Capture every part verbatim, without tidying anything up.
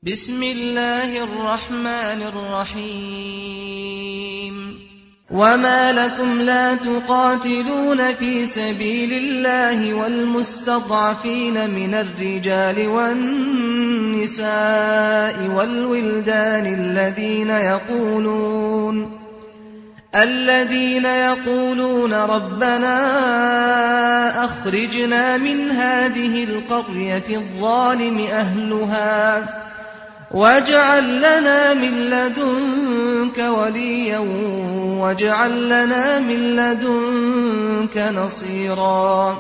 بسم الله الرحمن الرحيم وما لكم لا تقاتلون في سبيل الله والمستضعفين من الرجال والنساء والولدان الذين يقولون الذين يقولون ربنا أخرجنا من هذه القرية الظالم أهلها واجعل لنا من لدنك وليا واجعل لنا من لدنك نصيرا.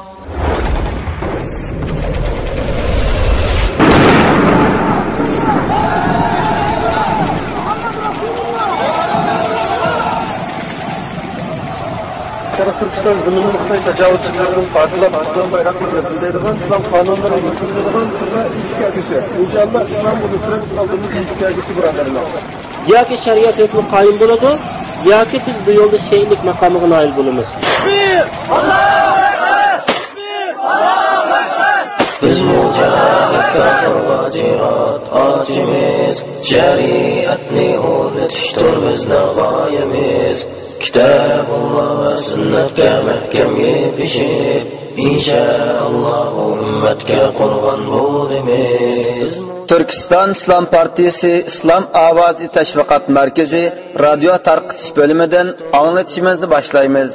Türkistan zulmünün Xitoy tajovuzchilarining qotilab islom bayroqlarini bildiradigan islom qonunlari yuritiladigan turli intikagisi. İnşallah İslam bu nusrat aldığımız intikagisi birodarlar. Yoki shariat hukmi qoyim bo'ladi, yoki biz bu yo'lda shaylik maqomiga noil bo'lamiz. Allohu akbar! Allohu akbar! Biz mujohid kafirga jihad ochimiz, shariatni o'rnatishdir bizning g'oyamiz. Kitabulloh va sunnatga mahkam yepishib, inshaalloh ummatga qurg'on bo'lamiz. Turkiston Islom partiyasi Islom ovozi tashviqot markazi radio tarqitish bo'limidan anglatishimizni boshlaymiz.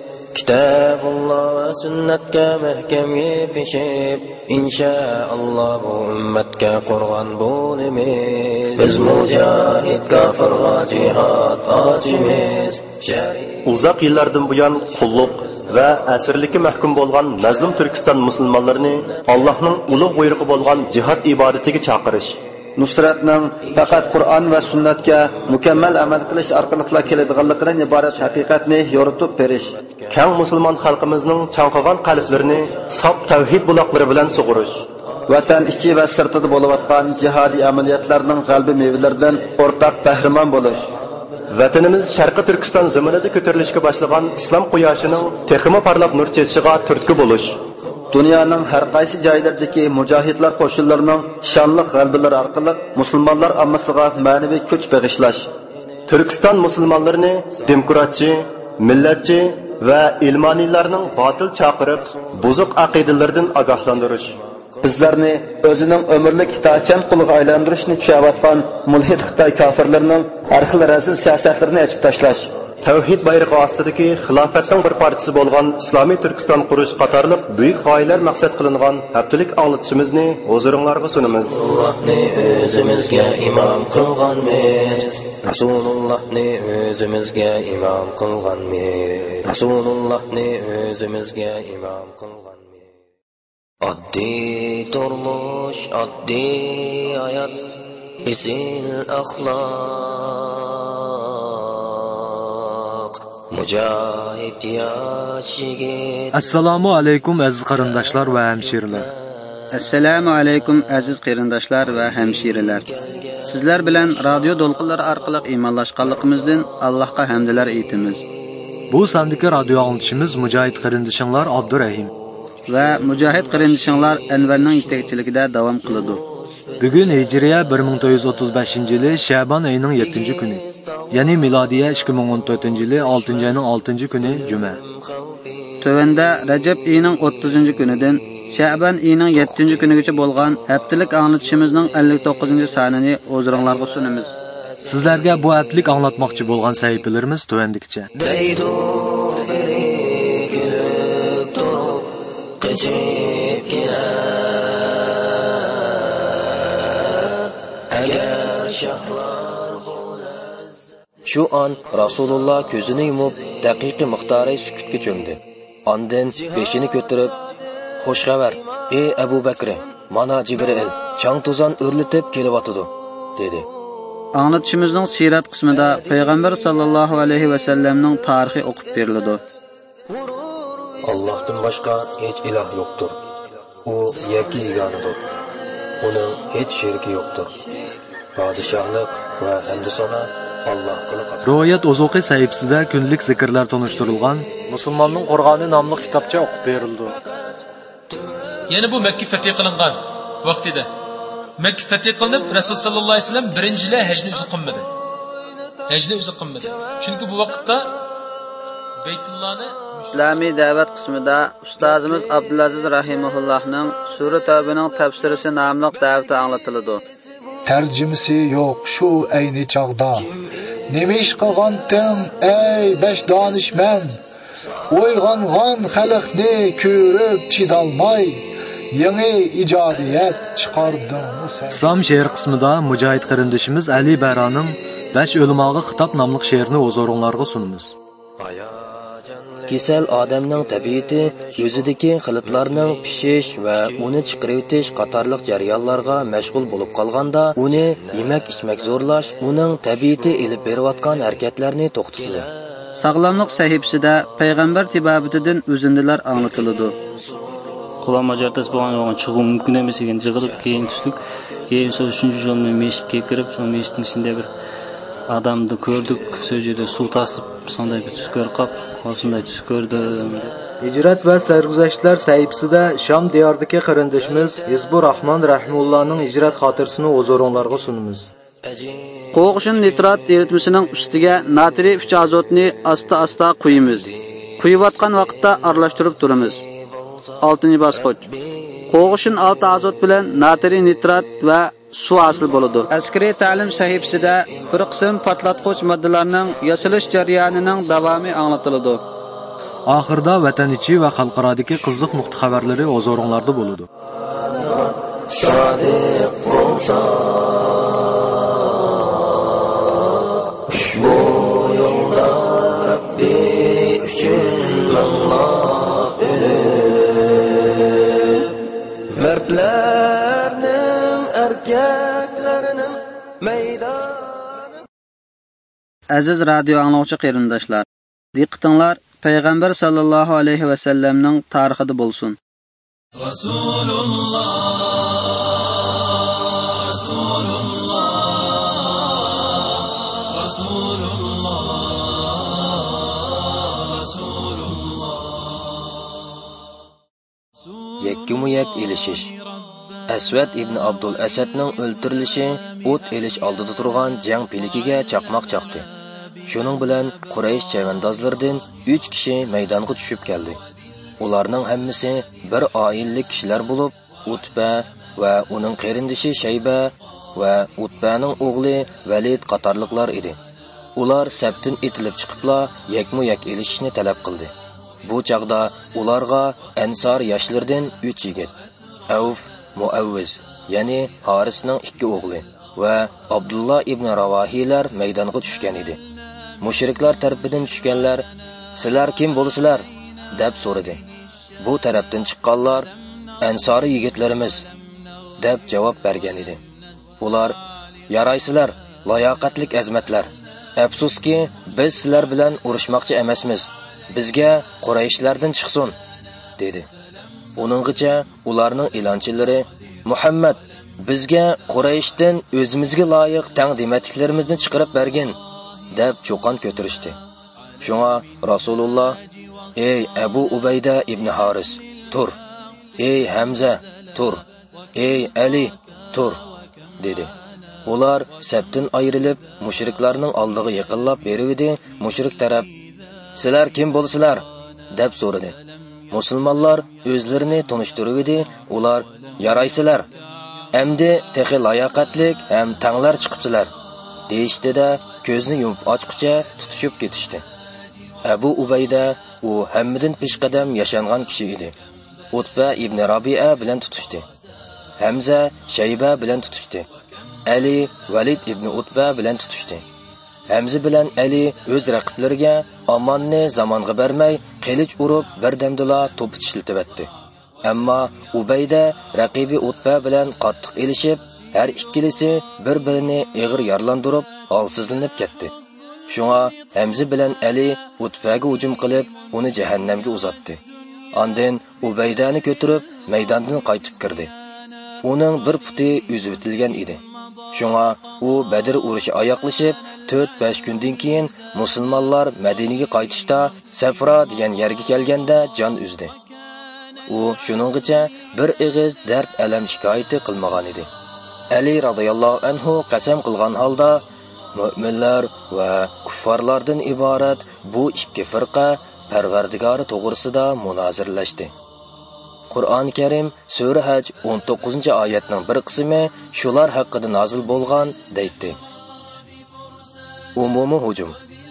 Kitabulloh va sunnatga mahkam yepishib, inshaalloh ummatga qurg'on bo'lamiz. Biz mujohid kafirga jihad ochimiz. Uzaq yillardan buyon qulluq va asirlikka mahkum bo'lgan mazlum Turkiston musulmonlarini Allohning ulug' buyrug'i bo'lgan jihad ibodatiga chaqirish, nusratning faqat Qur'on va sunnatga mukammal amal qilish orqali keladiganligidan iborat haqiqatni yoritib berish, kang musulmon xalqimizning chanqagan qalblarini sof tavhid buloqlari bilan sug'urish, vatan ichi va sirtida bo'layotgan jihodiy amaliyotlarning g'albi mevalaridan o'rtaq bahramon bo'lish, vatanimiz Sharqi Turkiston zaminida ko'tarilishga boshlagan islom quyoshining texmo parlab nur chechishiga turtki bo'lish, dunyoning har qaysi joylaridagi mujohidlar qo'shinlarining shonli g'albalari orqali musulmonlar ommasiga ma'naviy kuch bag'ishlash, Turkiston musulmonlarini demokratchi, millatchi va ilmoniylarning botil chaqirib, buzuq aqidalardan ogohlantirish, bizlarni o'zining umrlik itoatchan quliga aylantirishni tushayotgan mulhid Xitoy kofirlarining har xil razil siyosatlarini ochib tashlash, tavhid bayrog'i ostidagi xilofatning bir partisi bo'lgan islomiy Turkiston qurish qatorliq buyuk g'oyalar maqsad qilingan haftalik anglatishimizni huzuringizga sunamiz. Allohni o'zimizga imom qilganmiz. Rasulullohni o'zimizga imom qilganmiz. Rasulullohni o'zimizga imom qilganmiz. Oddiy turmush, oddiy hayot, izil axloq, mujohid yosh yigit. Assalomu alaykum aziz qarindoshlar va hamshiralar. Assalomu alaykum aziz qarindoshlar va hamshiralar. Sizlar bilan radio to'lqinlari orqali iymonlashganligimizdan Allohga hamdlar aytamiz. Bu sondagi radio anglitishimiz mujohid qarindoshlar Abdurahim va mujohid qarindishinglar Anvarning yetakchiligida davom qiladi. Bugun Hijriya bir ming to'rt yuz o'ttiz beshinchi yili Sha'ban oyining yettinchi kuni, ya'ni milodiya ikki ming o'n to'rtinchi yili oltinchi oyning oltinchi kuni juma. Tövəndə Rəcəb ayının o'ttizinchi kunidan Sha'ban oyining yettinchi kunigacha bo'lgan haftalik anglitishimizning ellik to'qqizinchi sonini o'ziringizga sunamiz. Sizlarga bu haftalik anglatmoqchi bo'lgan sahifalarimiz tövəndikicha. Shu an Rasululloh ko'zini yumib, daqiqiy miqdoriy sukutga cho'mdi. Ondan beshini ko'tarib, "Xo'sh xabar, ey Abu Bakr, mana Jibril chang to'zon o'rlitib kelyotdi" dedi. Anglitishimizning sirat qismida payg'ambar sallallohu alayhi va sallamning tarixi o'qib beriladi. Allohdan boshqa hech iloh yo'qdir. U yakki yegonidir. Uning hech sherigi yo'qdir. Podshohlik va hamd sano Allohga qilib. Rivoyat Ozuqi sahifasida kunlik zikrlar tonishtirilgan Musulmonning Qur'oni nomli kitobcha o'qib berildi. Yana bu Makka fath qilingan vaqtida Makka fath qilinib, Rasul sallallohu alayhi vasallam birinchilar hajni o'zi qilmadi. Hajni o'zi qilmadi. Chunki bu vaqtda Baytullohni İslomiy da'vat qismida ustozimiz Abdulaziz rahimahullohning Sura Tavbaning tafsirisi nomli da'vati anglatiladi. Tarjimasi yo'q shu ayni chaqda. Nima ish qilganding ey besh donishmand? O'yg'ongan xalqni ko'rib chidolmay yangi ijodiyat chiqarding. İslam she'r qismida mujohid qarindishimiz Ali Baroning besh o'limaga xitob nomli she'rini o'zingizlarga sunamiz. Kesal odamning tabiati o'zidagi xilitlarning pishish va uni chiqarib o'tish qatorliq jarayonlarga mashg'ul bo'lib qolganda, uni yemak-ichmak zo'rlash, uning tabiati elib berayotgan harakatlarni to'xtatadi. Sog'lomlik sahifasida payg'ambar tibobatidan o'zindilar anglatiladi. Quloq majartas bo'lgan chiqib mumkin emas ekan, jig'ilib keyin tushdik. Keyin o'sha uchinchi yo'lni masjidga kirib, o'sha masjidning ichida bir adamni ko'rdik, so'jida suv tasib, sonday bir tush ko'rib qolib, qo'shinday tush ko'rdim. Hijrat va sarguzashtlar sahifasida Sham diyoridagi qarindishimiz Hizbur Rahmon rahimullohning hijrat xotirasini o'zingizlarga sunamiz. Qo'g'ishin nitrat eritmasining ustiga natriy uch azotni asta-asta quyamiz. Quyayotgan vaqtda aralashtirib turamiz. oltinchi bosqich. Qo'g'ishin olti azot bilan natriy nitrat va suv hosil bo'ladi. Askariy ta'lim sahifasida bir qism portlatqich moddalarning yasalish jarayonining davomi anglatiladi. Oxirda vatan ichi va xalqarodagi qiziq nuqta xabarlari o'zingizlarda bo'ladi. Sodiq bo'lsa ushbu yo'lda Rabbi uchun Allah ölür. Mertlerinin erkeklerinin meydanı. Aziz radio anglovchi qarindoshlar, diqqatinglar payg'ambar sallallohu alayhi va sallamning tarixida bo'lsin. Rasulullah Rasulullah Rasulullah Rasulullah Yakkumu-yak elishish. Aswad ibn Abdul Asadning o'ltirilishi o't elish oldida turgan jang pelikiga chaqmoq chaqdi. Shuning bilan Quraysh chavandozlaridan uch kishi maydonga tushib keldi. Ularning hammasi bir oillik kishilar bo'lib, Utba va uning qarindishi Shayba va Utbaning o'g'li Valid qatorliqlar edi. Ular sabtin etilib chiqibla yakmu-yak elishishni talab qildi. Bu chaqda ularga Ansor yoshlardan uch yigit, Avf, Muavviz, ya'ni Harisning ikki o'g'li va Abdullah ibn Ravahiylar maydonga tushgan edi. Mushriklar tarafidan tushganlar, "Sizlar kim bo'lasizlar?" deb so'radi. Bu tarafdan chiqqanlar, "Ansori yigitlarimiz" deb javob bergan edi. Ular, "Yaraysizlar, layoqatlik azmatlar. Afsuski, biz sizlar bilan urushmoqchi emasmiz. Bizga Qurayshlardan chiqsin" dedi. Uninggacha ularning ilonchilari, "Muhammad, bizga Qurayshdan o'zimizga loyiq taqdimotlarimizni chiqarib bergin" deb cho'qon ko'tarishdi. Shunga Rasululloh, "Ey Abu Ubayda ibn Haris, tur. Ey Hamza, tur. Ey Ali, tur" dedi. Ular sabtin ayrilib mushriklarning oldiga yaqinlab beribdi. Mushrik taraf, "Sizlar kim bo'lsizlar?" deb so'radi. Musulmonlar o'zlarini tunishtirib edi. Ular, "Yaraysizlar. Endi texi layoqatlik ham tanglar chiqibsizlar" deyishdi-da, ko'zni yumib ochqicha tutishib ketishdi. Abu Ubayda u hammadan peshqadam yashangan kishi edi. Utba ibn Rabi'a bilan tutishdi. Hamza Shayba bilan tutishdi. Ali Valid ibn Utba bilan tutishdi. Hamza bilan Ali o'z raqiblariga Amonni zamonga bermay qilich urib birdamdala to'p ishlatibdi. Ammo Ubayda raqibi Utba bilan qattiq elishib, har ikkilisi bir-birini og'ir yarlandirib, holsizlanib ketdi. Shunga Hamza bilan Ali Utbaga hujum qilib, uni jahannamga uzatdi. Ondan Ubaydani ko'tarib maydondan qaytib kirdi. Uning bir puti uzib o'tilgan edi. Shunga u Badr urushi oyoqlashib, to'rt besh kundan keyin musulmonlar Madinaga qaytishda Safra degan yerga kelganda jon uzdi. U shuninggacha bir ig'iz dard alam shikoyati qilmagan edi. Ali radhiyallohu anhu qasam qilgan holda mu'minlar va kuffarlardan iborat bu ikki firqa Parvardigori to'g'risida munozirlashdi. Qur'oni Karim Sura Haj o'n to'qqizinchi oyatning bir qismi shular haqida nozil bo'lgan deydi. Umumiy hujum.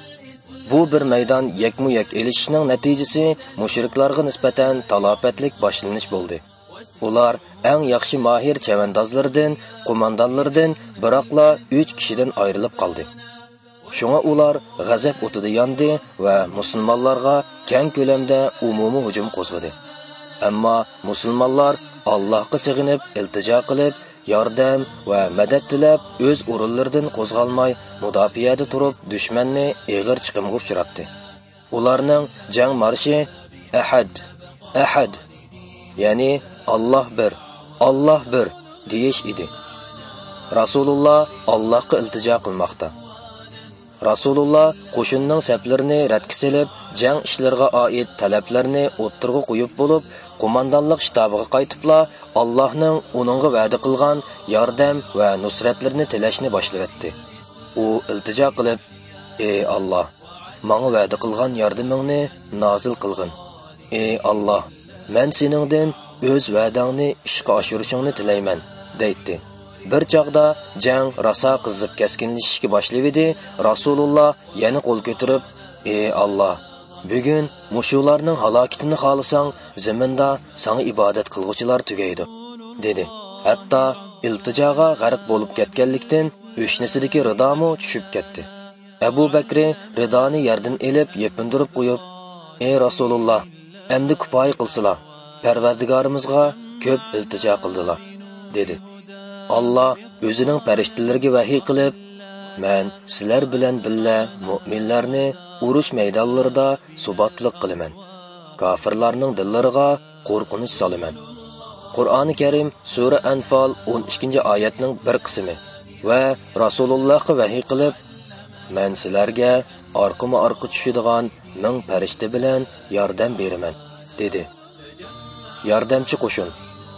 Bu bir maydon yakmu-yak elishishning natijasi mushriklarga nisbatan talofatlik boshlanish bo'ldi. Ular eng yaxshi mahir chavandozlardan, qo'mondonlardan biroqla uch kishidan ayrilib qoldi. Shunga ular g'azab o'tida yondi va musulmonlarga keng ko'lamda umumiy hujum qo'zg'adi. Ammo musulmonlar Allohga sig'inib, iltijo qilib, yordam va madad tilab, o'z o'rinlaridan qo'zg'almay, mudofaada turib, dushmanni eg'ir chiqimga uchratdi. Ularning jang marshi Ahad, Ahad, ya'ni Alloh bir, Alloh bir deyish edi. Rasululloh Allohga iltijo qilmoqda. Rasululloh qo'shinning saplarini radga silib, jang ishlariga oid talablarni o'ttirg'i qo'yib bo'lib, qo'mondonlik shtabiga qaytibla Allohning uningga va'da qilgan yordam va nusratlarini tilashni boshladi. U iltijo qilib: "Ey Alloh, menga va'da qilgan yordamingni nozil qilgin. Ey Alloh, men seningdan o'z va'dangni ishga oshirishingni tilayman", deydi. Bir chaqda jang rosa qizib keskinlashishga boshlaydi. Rasululloh yana qo'l ko'tarib: "Ey Alloh, bugun mushularning halokatini xohlasang, zaminda sana ibodat qilguvchilar tugaydi", dedi. Hatto iltijoga g'arq bo'lib ketganlikdan o'shnasidagi ridomi tushib ketdi. Abu Bakr ridoni yerdan elib, yepindirib qo'yib: "Ey Rasululloh, endi kifoya qilsizlar. Parvardigorimizga ko'p iltijo qildilar", dedi. Allah o'zining farishtalariga vahiy qilib: "Men sizlar bilan birga mu'minlarni urush maydonlarida subatliq qilaman. Kofirlarning dillariga qo'rqinch solaman." Qur'oni Karim Sura Anfal o'n ikkinchi oyatning bir qismi va Rasulullohga vahiy qilib: "Men sizlarga orqama-orqa tushadigan ming farishta bilan yordam beraman", dedi. Yordamchi qo'shin.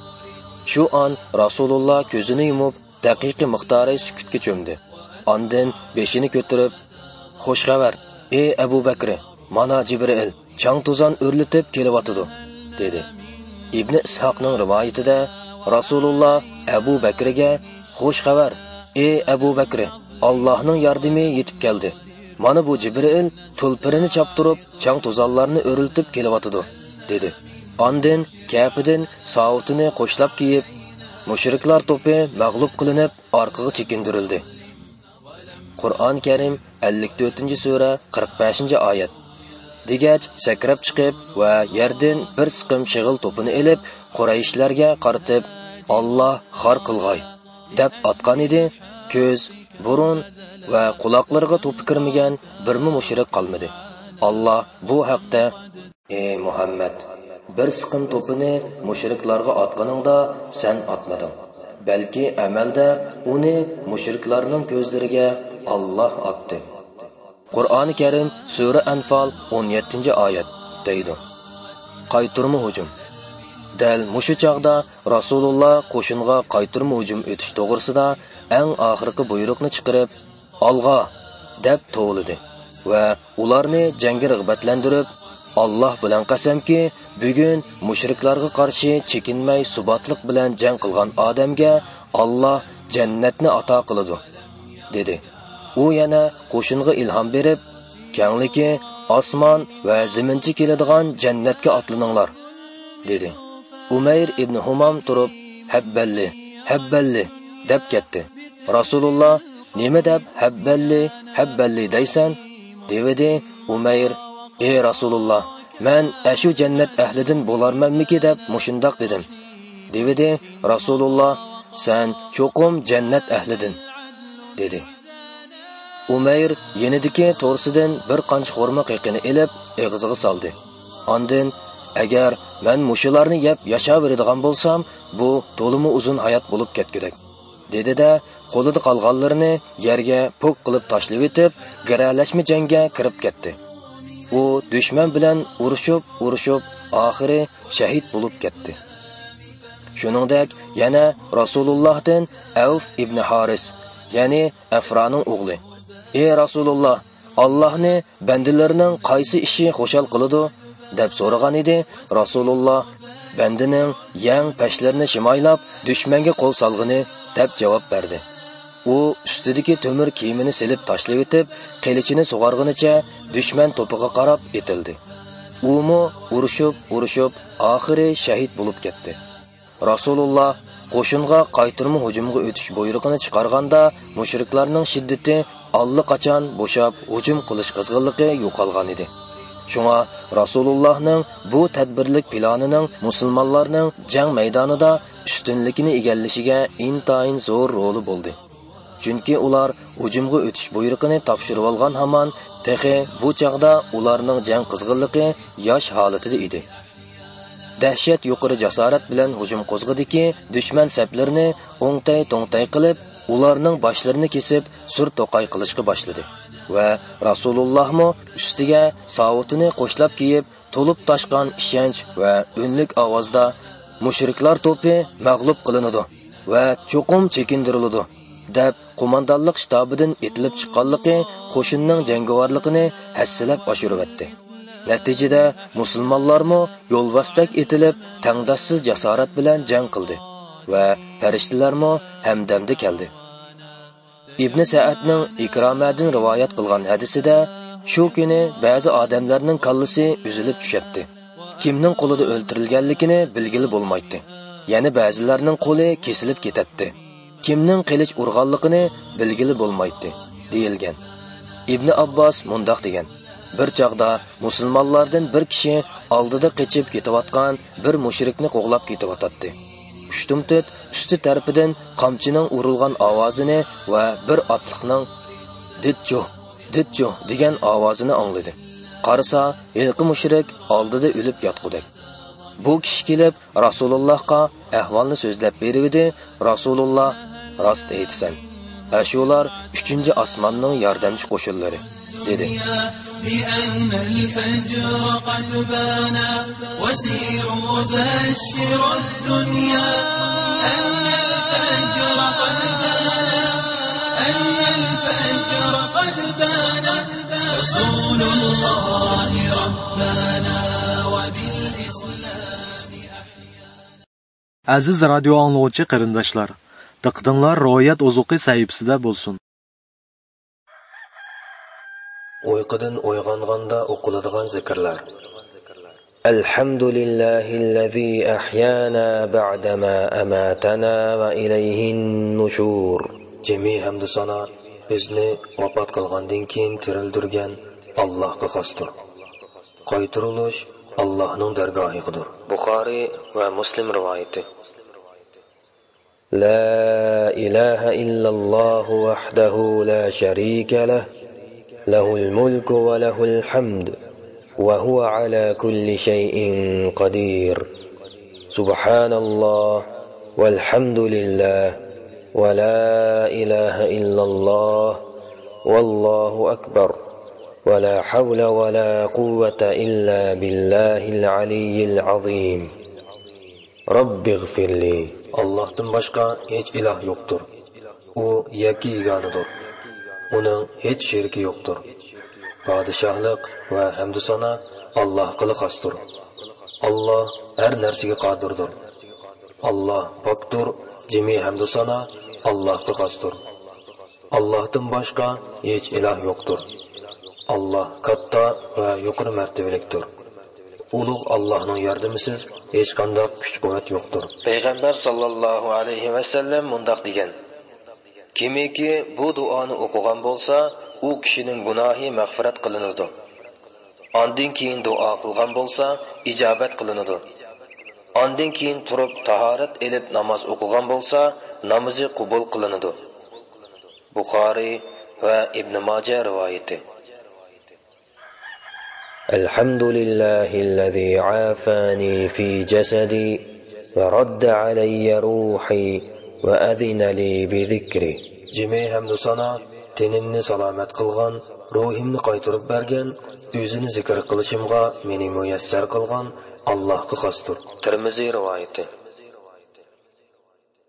Shu on Rasululloh ko'zini yumib, daqiqiy miqdori sukutga cho'mdi. Ondan beshini ko'tarib: "Xo'sh xabar, ey Abu Bakr, mana Jibril chang to'zon o'rlitib kelyotidi", dedi. Ibn Ishoqning rivoyatida Rasululloh Abu Bakrga: "Xo'sh xabar, ey Abu Bakr, Allohning yordami yetib keldi. Mana bu Jibril tulpirini chaptirib, chang to'zonlarni o'rlitib kelyotidi", dedi. Ondan kapidan savutini qo'shlab kiyib, mushriklar to'pi mag'lub qilinib, orqaga chekindirildi. Qur'on Karim ellik to'rtinchi sura qirq beshinchi oyat. Degach sakrab chiqib va yerdan bir siqim shig'il to'pini elib, Qurayshlarga qaratib: "Alloh xor qilg'ay", deb otgan edi. Ko'z, burun va quloqlarga to'pi kirmagan birmi mushrik qolmadi. Alloh bu haqda: "Ey Muhammad, bir siqim to'pini mushriklarga otganingda sen otmading. Balki amalda uni mushriklarning ko'zlariga Alloh otdi." Qur'oni Karim Sura Anfal o'n yettinchi oyat deydi. Qaytirma hujum. Dal mushu chaqda Rasululloh qo'shinga qaytirma hujum o'tish to'g'risida eng oxirgi buyruqni chiqarib, "Olg'a!" deb to'g'lidi va ularni jangga rag'batlantirib: "Alloh bilan qasamki, bugun mushriklarga qarshi chekinmay subatliq bilan jang qilgan odamga Alloh jannatni ato qiladi", dedi. U yana qo'shinga ilhom berib: "Kengligi osmon va zaminchi keladigan jannatga otlaninglar", dedi. Umayr ibn Humam turib: "Habballi, habballi" deb ketdi. Rasululloh: "Nima deb habballi, habballi deysan?" dedi. Umayr: "Ey Rasululloh, men ashu jannat ahlidan bo'larmanmiki deb mushundoq dedim", dedi. Rasululloh: "Sen cho'qim jannat ahlidan", dedi. Umayr yenidiki to'rsidan bir qancha xurmo qiqini elib og'ziga soldi. Ondan: "Agar men mushularni yeb yashaveradigan bo'lsam, bu to'limi uzun hayot bo'lib ketgudek", dedi-da, qo'lida qolganlarini yerga po'k qilib tashlab o'tib, garalashma jangga kirib ketdi. U dushman bilan urushib, urushib, oxiri shahid bo'lib ketdi. Shuningdek, yana Rasulullohdan Avf ibn Haris, ya'ni Afraning o'g'li: "Ey Rasululloh, Allohni bandalarining qaysi ishi xo'shal qiladi?" deb so'ragan edi. Rasululloh bandining yang pashlarini shimoylab dushmanga qo'l solg'ini deb javob berdi. U ustidagi temir kiyimini silib tashlab etib, qilichini sug'argunicha dushman to'piga qarab etildi. U mo urushib, urushib, oxiri shahid bo'lib ketdi. Rasululloh qo'shinga qaytirma hujumga o'tish buyrug'ini chiqarganda, mushriklarning shiddati allaqachon bo'shab, hujum qilish qizg'inligi yo'qolgan edi. Shunga Rasulullohning bu tadbirlik planining musulmonlarning jang maydonida ustunlikni egallashiga intayin zo'r roli bo'ldi. Chunki ular hujumga o'tish buyrug'ini topshirib olgan hamon texi bu chaqda ularning jang qizg'inligi yosh holatida edi. Dahshat yuqori jasorat bilan hujum qo'zg'adiki, dushman saflarini o'ngtay-to'ngtay qilib, ularning boshlarini kesib, sur to'qay qilishga boshladi. Va Rasululloh mo ustiga savutini qo'shlab kiyib, to'lib toshgan ishonch va o'nlik ovozda mushriklar to'pi mag'lub qilinadi va cho'qim chekindiriladi deb qo'mondonlik shtabidan etilib chiqqanligi qo'shinning jangovarligini hassilab oshirib o'tdi. Natijada musulmonlarmo yo'lbostak etilib, tangdoshsiz jasorat bilan jang qildi va farishtalarmo hamdamda keldi. Ibn Sa'adning Ikromadan rivoyat qilgan hadisida shu kuni ba'zi odamlarning kallasi uzilib tushadi. Kimning qo'lida o'ldirilganligini bilgili bo'lmaydi. Yana ba'zilarning qo'li kesilib ketadi. Kimning qilich urganligini bilgili bo'lmaydi, deyilgan. Ibn Abbos mundaq degan: bir chaqda musulmonlardan bir kishi oldida qochib ketayotgan bir mushrikni qo'g'lab ketayotdi. Ushtumtut usti tarafidan qamchining urilgan ovozini va bir otliqning "Ditjo, ditjo" degan ovozini angladi. Qarasa, ilqi mushrik oldida o'lib yotqudek. Bu kishi kelib Rasulullohga ahvolni so'zlab berdi. Rasululloh: "Rost aytsan, ashular uchinchi osmonning yordamchi qo'shinlari", dedi. بأن الفجر قد بان وسيروا زشر الدنيا أن الفجر قد بان أن الفجر قد بان رسول الله ربنا وبالإسلام أحيا. Aziz radio anlovchi qarindoshlar, diqqatinglar ro'yat ozuqi sahifasida bo'lsin. Uyqudan uyg'onganda o'qiladigan zikrlar. Alhamdulillahillazi ahyana ba'dama amatana va ilayhin nushur. Jami hamd sana bizni vafot qilgandan keyin tirildirgan Allohga xosdir. Qaytirilish Allohning dargohidir. Buxoriy va Muslim rivoyati. La ilaha illalloh wahdahu la sharika lah. له الملك وله الحمد وهو على كل شيء قدير سبحان الله والحمد لله ولا إله إلا الله والله أكبر ولا حول ولا قوة إلا بالله العلي العظيم رب اغفر لي. Allah'tan başka hiç ilah yoktur. O yeki iganıdır. Onun hiç şirki yoktur. Padişahlık ve hamdü sana Allah'a xasdır. Allah her nersige qadirdir. Allah paktur, cemi hamdü sana Allah'a xasdır. Allah'tan başka hiç ilah yoktur. Allah katta ve yukarı mertebeliktir. Ulug' Allah'ның yardımısız hiç qanday kuch quvvat yoktur. Peygamber sallallahu aleyhi ve sellem mundaq degan: Kimiki bu duoni o'qigan bo'lsa, u kishining gunohi mag'firat qilinadi. Ondan keyin duo qilgan bo'lsa, ijobat qilinadi. Ondan keyin turib tahorat elib namoz o'qigan bo'lsa, namozi qabul qilinadi. Buxoriy va Ibn Majah rivoyati. Alhamdulillahillazi afani fi jasadi va radda alayya ruhi va adina li bi zikri. Jimi hamdu sana tenimni salomat qilgan, ruhimni qaytarib bergan, o'zini zikr qilishimga meni muyassar qilgan Allohga xosdir. Tirmiziy rivoyati.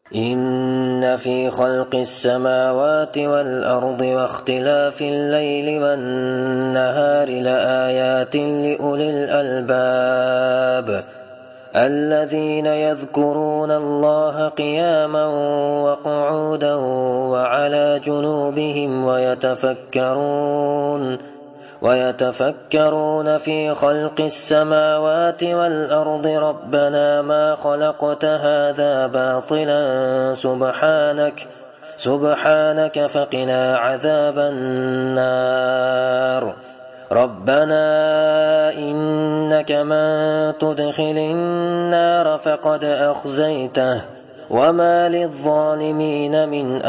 إن في خلق السماوات والأرض واختلاف الليل والنهار لآيات لأولي الألباب الذين يذكرون الله قياما وقعودا وعلى جنوبهم ويتفكرون ويتفكرون في خلق السماوات والأرض ربنا ما خلقت هذا باطلا سبحانك سبحانك فقنا عذاب النار ربنا إنك من تدخل النار فقد أخزيته وما للظالمين من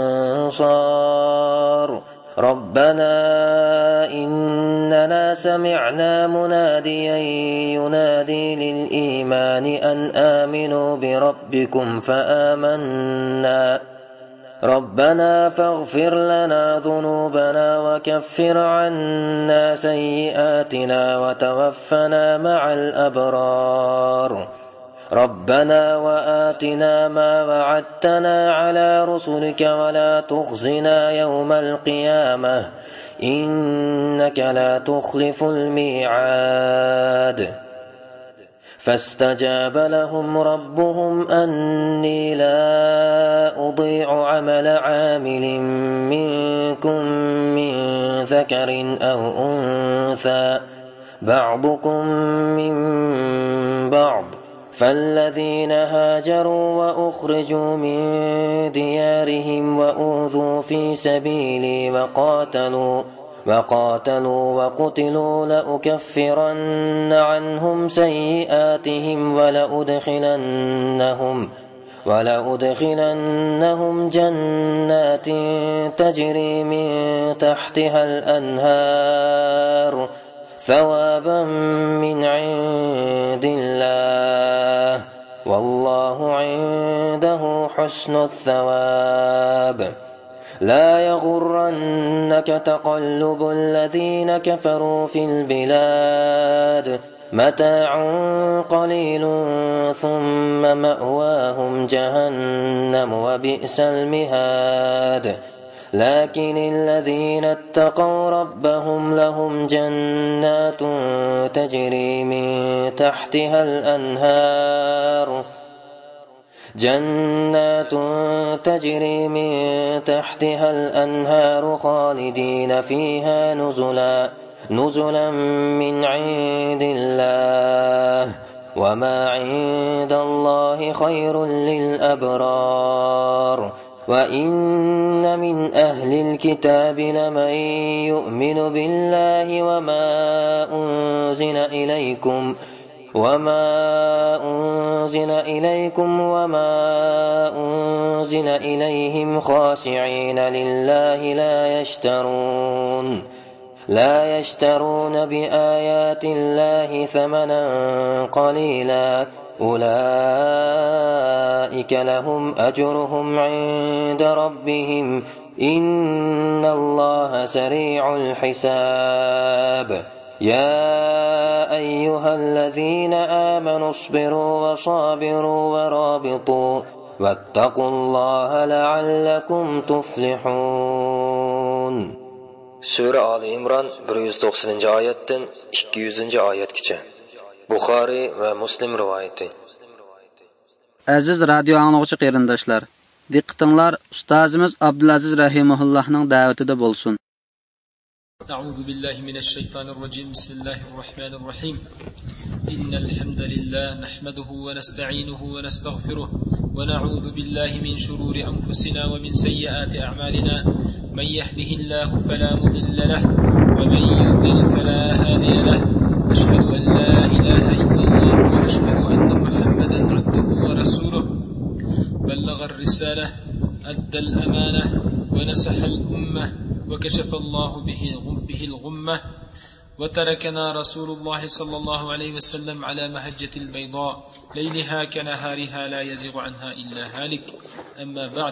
أنصار ربنا إننا سمعنا مناديا ينادي للإيمان أن آمنوا بربكم فآمنا ربنا فاغفر لنا ذنوبنا وكفر عنا سيئاتنا وتوفنا مع الأبرار ربنا وآتنا ما وعدتنا على رسلك ولا تخزنا يوم القيامة إنك لا تخلف الميعاد فاستجاب لهم ربهم أني لا أضيع عمل عامل منكم من ذكر أو أنثى بعضكم من بعض فالذين هاجروا وأخرجوا من ديارهم وأوذوا في سبيلي وقاتلوا وقاتلوا وقتلوا لأكفرن عنهم سيئاتهم ولأدخلنهم ولأدخلنهم جنات تجري من تحتها الأنهار ثوابا من عند الله والله عنده حسن الثواب لا يغرنك تقلب الذين كفروا في البلاد متاع قليل ثم مأواهم جهنم وبئس المهاد لكن الذين اتقوا ربهم لهم جنات تجري من تحتها الأنهار جنات تجري من تحتها الأنهار خالدين فيها نزلا نزلا من عند الله وما عند الله خير للأبرار وإن من أهل الكتاب لمن يؤمن بالله وما أنزل إليكم وما أنزل إليكم وما أنزل إليهم خاشعين لله لا يشترون لا يشترون بآيات الله ثمنا قليلا أولئك لهم أجرهم عند ربهم إن الله سريع الحساب يا أيها الذين آمنوا اصبروا وصابروا ورابطوا واتقوا الله لعلكم تفلحون Sura Ali İmran bir yuz to'qsoninchi oyatdan ikki yuzinchi oyatgacha. Buxoriy va Muslim rivoyati. Aziz radio anglag'uchi qarindoshlar, diqqatinglar ustozimiz Abdulaziz rahimahullohning da'vatida bo'lsin. أعوذ بالله من الشيطان الرجيم بسم الله الرحمن الرحيم إن الحمد لله نحمده ونستعينه ونستغفره ونعوذ بالله من شرور أنفسنا ومن سيئات أعمالنا من يهده الله فلا مضل له ومن يضلل فلا هادي له أشهد أن لا إله إلا الله وأشهد أن محمدا عبده ورسوله بلغ الرسالة أدى الأمانة ونصح الأمة وكشف الله به به الغمة وتركنا رسول الله صلى الله عليه وسلم على مهجة البيضاء ليلها كنهارها لا يزيغ عنها إلا هالك أما بعد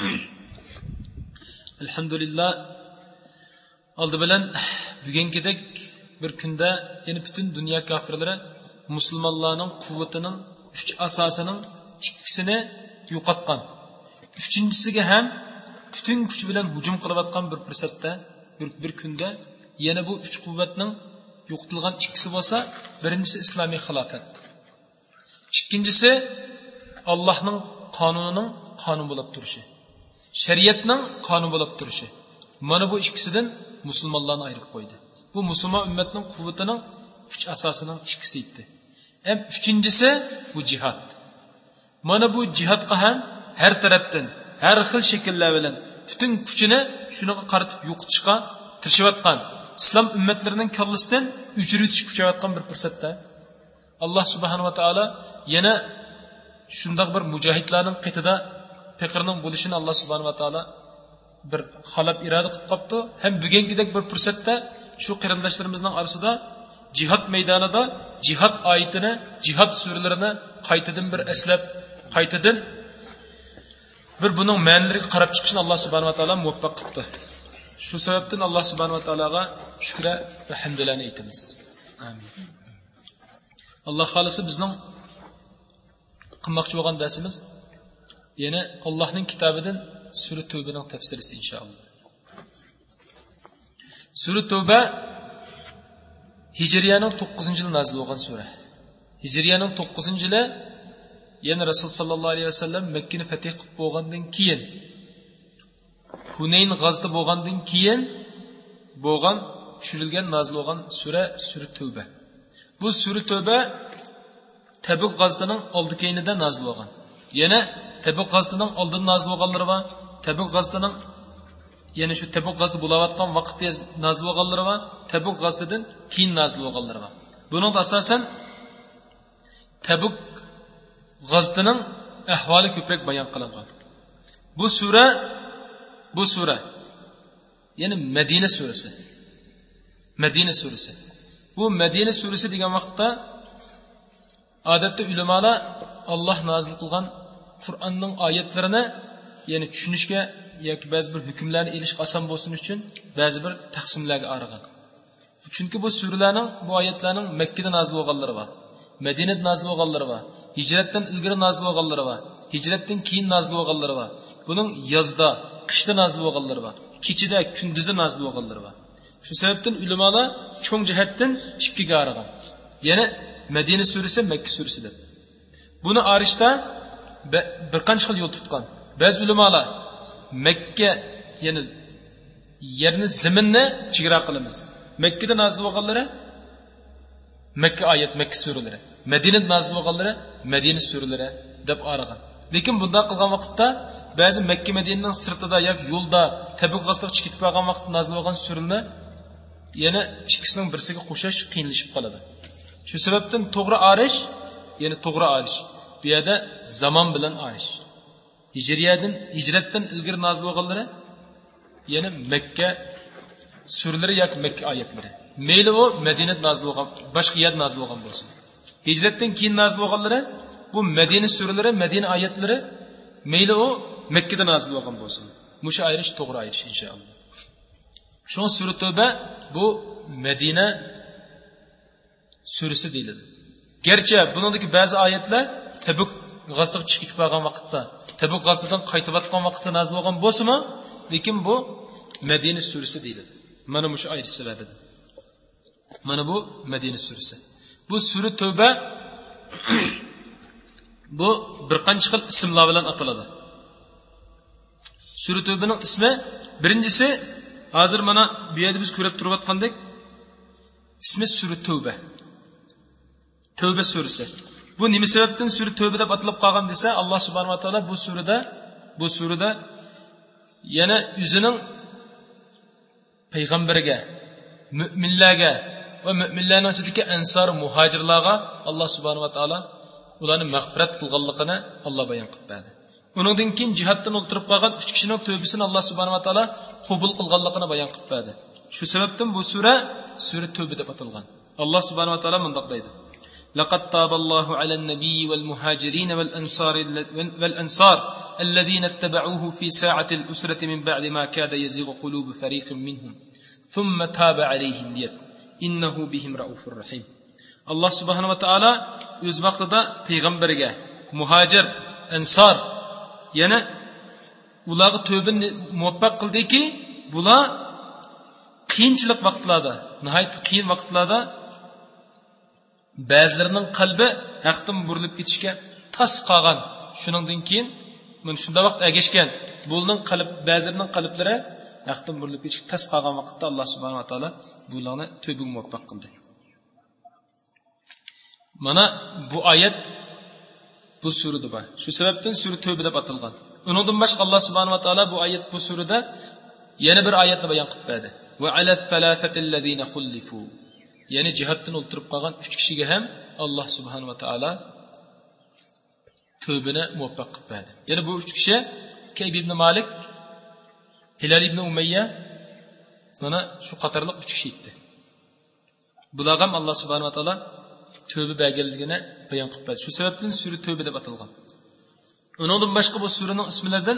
الحمد لله aldı bilen bugünkidek bir kunda yani bütün dünya kafirleri Müslümanların kuvvetinin üç asasının ikisini yo'qotgan uchinchisiga ham butun kuch bilan hujum qilayotgan bir fursatda, bir, bir kunda yana bu uch quvvatning yo'qotilgan ikkisi bo'lsa, birinchisi islomiy xilofat. Ikkinchisi Allohning qonunining qonun bo'lib turishi. Shariatning qonun bo'lib turishi. Mana bu ikkisidan musulmonlarni ayirib qo'ydi. Bu musulmon ummatining quvvatining kuch asosining ikkisi edi. Ham uchinchisi bu jihad. Mana bu jihadga ham har tarafdan, har xil shakllar bilan butun kuchini shuniga qaratib yo'qotishga tirishayotgan islom ummatlarining kallasidan o'chiritish kuchayotgan bir fursatda Alloh subhanahu va taolo yana shundoq bir mujohidlarning qitida fikrning bo'lishini Alloh subhanahu va taolo bir xalab iroda qilib qopti. Ham bugungidek bir fursatda shu qarindoshlarimizning orasida jihad maydonida jihad oyatini, jihad suralarini qaytadan bir eslab, qaytadan bir buning ma'nilariga qarab chiqishni Alloh subhanahu va taolo muvaffaq qildi. Shu sababdan Alloh subhanahu va taologa shukr va hamdlarni aytamiz. Amin. Alloh xolisi bizning qilmoqchi bo'lgan darsimiz yana Allohning kitobidan Sura Tavbaning tafsiri inshaalloh. Sura Tavba Hijriyaning to'qqizinchi yili nozil bo'lgan sura. Hijriyaning to'qqizinchi yili yana Rasul sallallohu alayhi vasallam Makka ni fath qilib bo'lgandan keyin Hunayn g'azoti bo'lgandan keyin bo'lgan tushirilgan nozil bo'lgan sura Sura Tavba. Bu Sura Tavba Tabuk g'azotining oldi keyinida nozil bo'lgan. Yana Tabuk g'azotining oldin nozil bo'lganlari va Tabuk g'azotining yana shu Tabuk g'azoti bo'layotgan vaqtda nozil bo'lganlari va Tabuk g'azotidan keyin nozil bo'lganlari va buning asosan Tabuk g'azotining ahvoli ko'proq bayon qilingan. Bu sura bu sura ya'ni Madina surasi. Madina surasi. Bu Madina surasi degan vaqtda odatda ulamolar Alloh nozil qilgan Qur'onning oyatlarini ya'ni tushunishga yoki ba'zi bir hukmlarni elish oson bo'lsin uchun ba'zi bir taqsimlarga aragan. Chunki bu suralarning, bu oyatlarning Makka da nozil bo'lganlari bor, Madinada nozil bo'lganlari bor, hijratdan ilgari nozil bo'lganlari bor, hijratdan keyin nozil bo'lganlari bor. Buning yozda, qishda nozil bo'lganlari bor, kechida, kunduzda nozil bo'lganlari bor. Shu sababdan ulamolar cho'ng jihatdan ikkiga aragan. Yana Madina surasi, Makka surasi deb. Buni arishda bir qancha xil yo'l tutgan. Ba'zi ulamolar Makka ya'ni yerni zaminni chegara qilamiz. Makka da nozil bo'lganlari Makka oyat, Makka suralari, Madinada nozil bo'lganlari Madina suralari deb aragan. Lekin bunda qilgan vaqtda ba'zi Makka Madinaning sirtida yoki yo'lda Tabuk g'azotiga chiqib ketib qolgan vaqtda nozil bo'lgan suralar yana ikkisining birsiga qo'shish qiyinlashib qoladi. Shu sababdan to'g'ri arish, ya'ni to'g'ri arish. Bu yerda zamon bilan arish. Hijriyadan, hijratdan ilgari nozil bo'lganlari ya'ni Makka suralari yoki Makka oyatlari. Meyli o Madinada nozil bo'lgan, boshqa yerda nozil bo'lgan bo'lsin. Hijratdan keyin nozil bo'lganlari bu Madina suralari, Madina oyatlari meyli o Makkada nozil bo'lgan bo'lsin. Musha ayirish to'g'ri ayirish inshaalloh. Shu sura Tavba bu Madina surasi deyiladi. Gerçi buningdagi ba'zi oyatlar Tabuk g'azotiga chiqib qolgan vaqtda, Tabuk g'azotidan qaytib atgan vaqtda nozil bo'lgan bo'lsa-mu, lekin bu Madina surasi deyiladi. Mana bu ayirish sababidir. Mana bu Madina surasi. Bu sura Tavba bu bir qancha xil ismlar bilan ataladi. Sura Tavbaning ismi birinchisi hozir mana bu yerda biz ko'rib turayotgandek ismi Sura Tavba. Tavba surasi. Bu nima sababdan Sura Tavba deb atalib qolgan desa, Alloh subhanahu va taolo bu surada bu surada yana o'zining payg'ambariga, mu'minlarga va mu'minlarning ichidagi ansor muhojirlarga Alloh subhanahu va taolo ularni mag'firat qilganligini Alloh bayon qilib berdi. Uningdan keyin jihatdan o'ltirib qolgan uch kishining tövbesini Alloh subhanahu va taolo qabul qilganligini bayon qilib berdi. Shu sababdan bu sura Sura Tavba deb atalgan. Alloh subhanahu va taolo bunday deydi: لقد تاب الله على النبي والمهاجرين والأنصار والأنصار الذين اتبعوه في ساعة الأسرة من بعد ما كاد يزيغ قلوب فريق منهم ثم تاب عليهم ليت إنه بهم رؤوف رحيم. الله سبحانه وتعالى o'z vaqtida payg'ambariga, muhojir, ansor yana ularga tövbeni muvaffaq qildiki, bular qiyinchilik vaqtlarda, nihoyat qiyin vaqtlarda ba'zilarining qalbi haqdan burilib ketishga tas qolgan. Shuningdan keyin men shunda vaqt agashgan. Bularning qalb, ba'zilarining qalblari haqdan burilib ketishga tas qolgan vaqtda Alloh subhanahu va taolo bularni tövbega muvaffaq qildi. Mana bu oyat bu surada bor. Shu sababdan sura Tövbe deb atalgan. Uningdan boshqa Alloh subhanahu va taolo bu oyat bu surada yana bir oyatni bayon qilib berdi. Va alat thalathatil khulifu. Ya'ni jihatdan o'ltirib qolgan uch kishiga ham Alloh subhanahu va taolo tövbeni muvaffaq qilib berdi. Ya'ni bu uch kishi Kayb ibn Malik, Hilal ibn Umayya, mana shu qatorliq uch kishi edi. Bular ham Alloh subhanahu va taolo tövbe berganligini bayon qilib berdi. Shu sababdan sura Tövbe deb atalgan. Uningdan boshqa bu suraning ismlaridan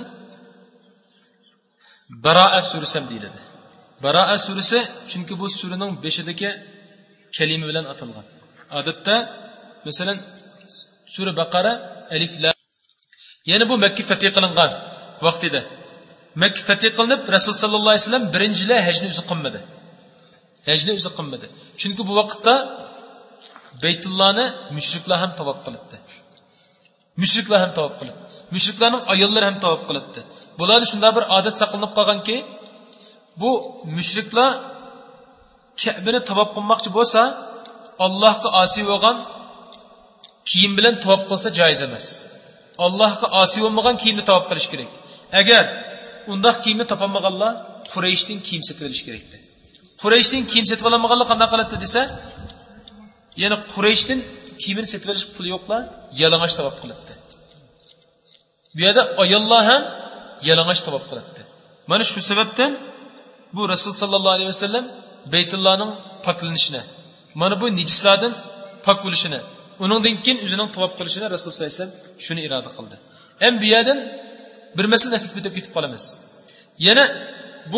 Baroa surasi ham deyiladi. Baroa surasi chunki bu suraning beshidagi kalima bilan atalgan. Odatda, masalan, sura Baqara alif lam. Yana bu Makka fath qilingan vaqtida. Makka fath qilinib, Rasul sallallohu alayhi vasallam birinchi yil hajni o'zi qilmadi. Hajni o'zi qilmadi. Chunki bu vaqtda Baytullohni mushriklar ham tavob qilibdi. Mushriklar ham tavob qilibdi. Mushriklarning ayollari ham tavob qilibdi. Bularning shunday bir odat saqlanib qolganki, bu mushriklar Ka'bani tavob qilmoqchi bo'lsa, Allohga osi bo'lgan kiyim bilan tavob qilsa joiz emas. Allohga osi bo'lmagan kiyimni tavob qilish kerak. Agar undaq kiyimni topolmaganlar Qurayshdan kiyim sotib olish kerakdi. Qurayshdan kiyim sotib olmaganlar qanday qiladi desa, ya'ni Qurayshdan kiyimini sotib olish puli yo'qlar, yalang'och tavob qilibdi. Bu yerda ayollar ham yalang'och tavob qilibdi. Mana shu sababdan bu Rasul sallallohu alayhi vasallam Baytullohning poklanishini, mana bu nijislardan pok bo'lishini, uningdan keyin o'zining tavob qilishini Rasul sallallohu alayhi vasallam shuni iroda qildi. Ham bu yerdan bir masala nasib etib ketib qolamiz. Yana bu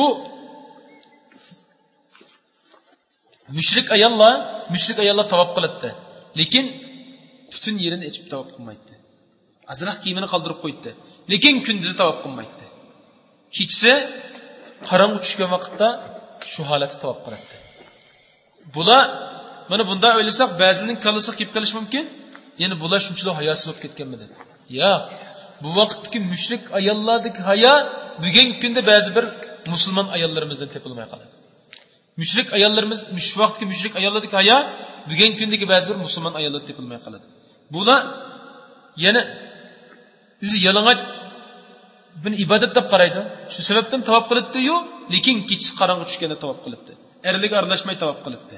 mushrik ayollar, mushrik ayollar tavob qiladi. Lekin butun yerini ichib tavob qilmaydi. Azroq kiyimini qoldirib qo'ydi. Lekin kunduzi tavob qilmaydi. Kechasi qorong'u tushgan vaqtda shu holatda tavob qiladi. Bular mana bunda o'ylasak, ba'zining kallasi kelib qolish mumkin. Ya'ni bular shunchalik hayosiz bo'lib ketganmidi? Yo'q. Bu vaqtdagi mushrik ayollardagi hayo bugungi kunda ba'zi bir musulmon ayollarimizdan tepilmay qoladi. Mushrik ayollarimiz, shu vaqtdagi mushrik ayollardagi hayo bugungi kundagi ba'zi bir musulmon ayollar tepilmay qoladi. Bular yana o'zi yalang'och buni ibodat deb qaraydi. Shu sababdan tavob qilibdi-yu, lekin kechasi qorong'u tushganda tavob qilibdi. Erlik aralashmay tavob qilibdi.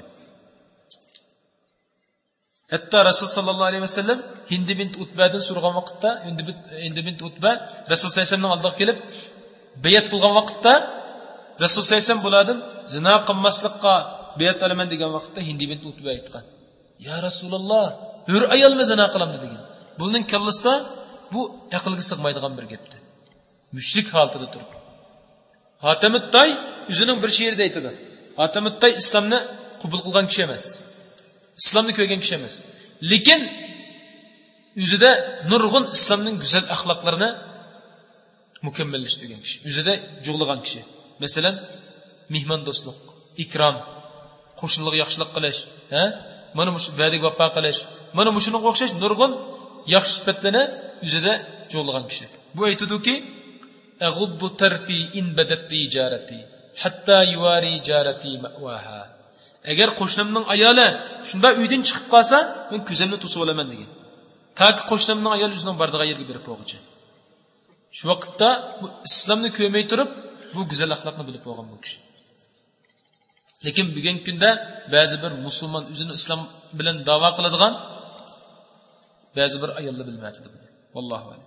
Hatta Rasul sallallohu alayhi vasallam Hind bint Utbadan so'ragan vaqtda, Hind bint Utba Rasul sallallohu alayhi vasallamning oldiga kelib bayat qilgan vaqtda Rasul sallallohu alayhi vasallam bo'ladim, zina qilmaslikqa bayat olaman degan vaqtda Hind bint Utba aytgan. Ya Rasululloh, hur ayolmi zina qilamdi degan. Buning kallasida bu aqlga sig'maydigan bir gapdi. Mushrik holatida turib. Hatamit Tay o'zining bir she'rida aytadi. Hatamit Tay islomni qabul qilgan kishi emas. Islomni ko'rgan kishi emas. Lekin o'zida nurg'un islomning go'zal axloqlarini mukammallashtirgan kishi. O'zida jo'g'lagan kishi. Masalan, mehmondo'stlik, ikrom, qo'shnilik yaxshilik qilish, ha? Mana shu va'daga vafo qilish, mana shunga o'xshash nurg'un yaxshi sifatlarni o'zida jo'g'lagan kishi. Bu aytadiki, "Ag'uddu tarfi in badat tijarati, hatta yuwari jarati ma'waha." Agar qo'shnimning ayoli shunda uydan chiqib qolsa, men ko'zimni to'sib olaman degan. Taki qo'shnimning ayoli o'zining bordigan yerga berib qo'yguchi. Shu vaqtda bu islomni ko'rmay turib, bu go'zal axloqni bilib qo'ygan bu kishi. Lekin bugungi kunda ba'zi bir musulmon o'zini islom bilan da'vo qiladigan ba'zi bir ayollar bilmaydi buni. Vallohu a'lam.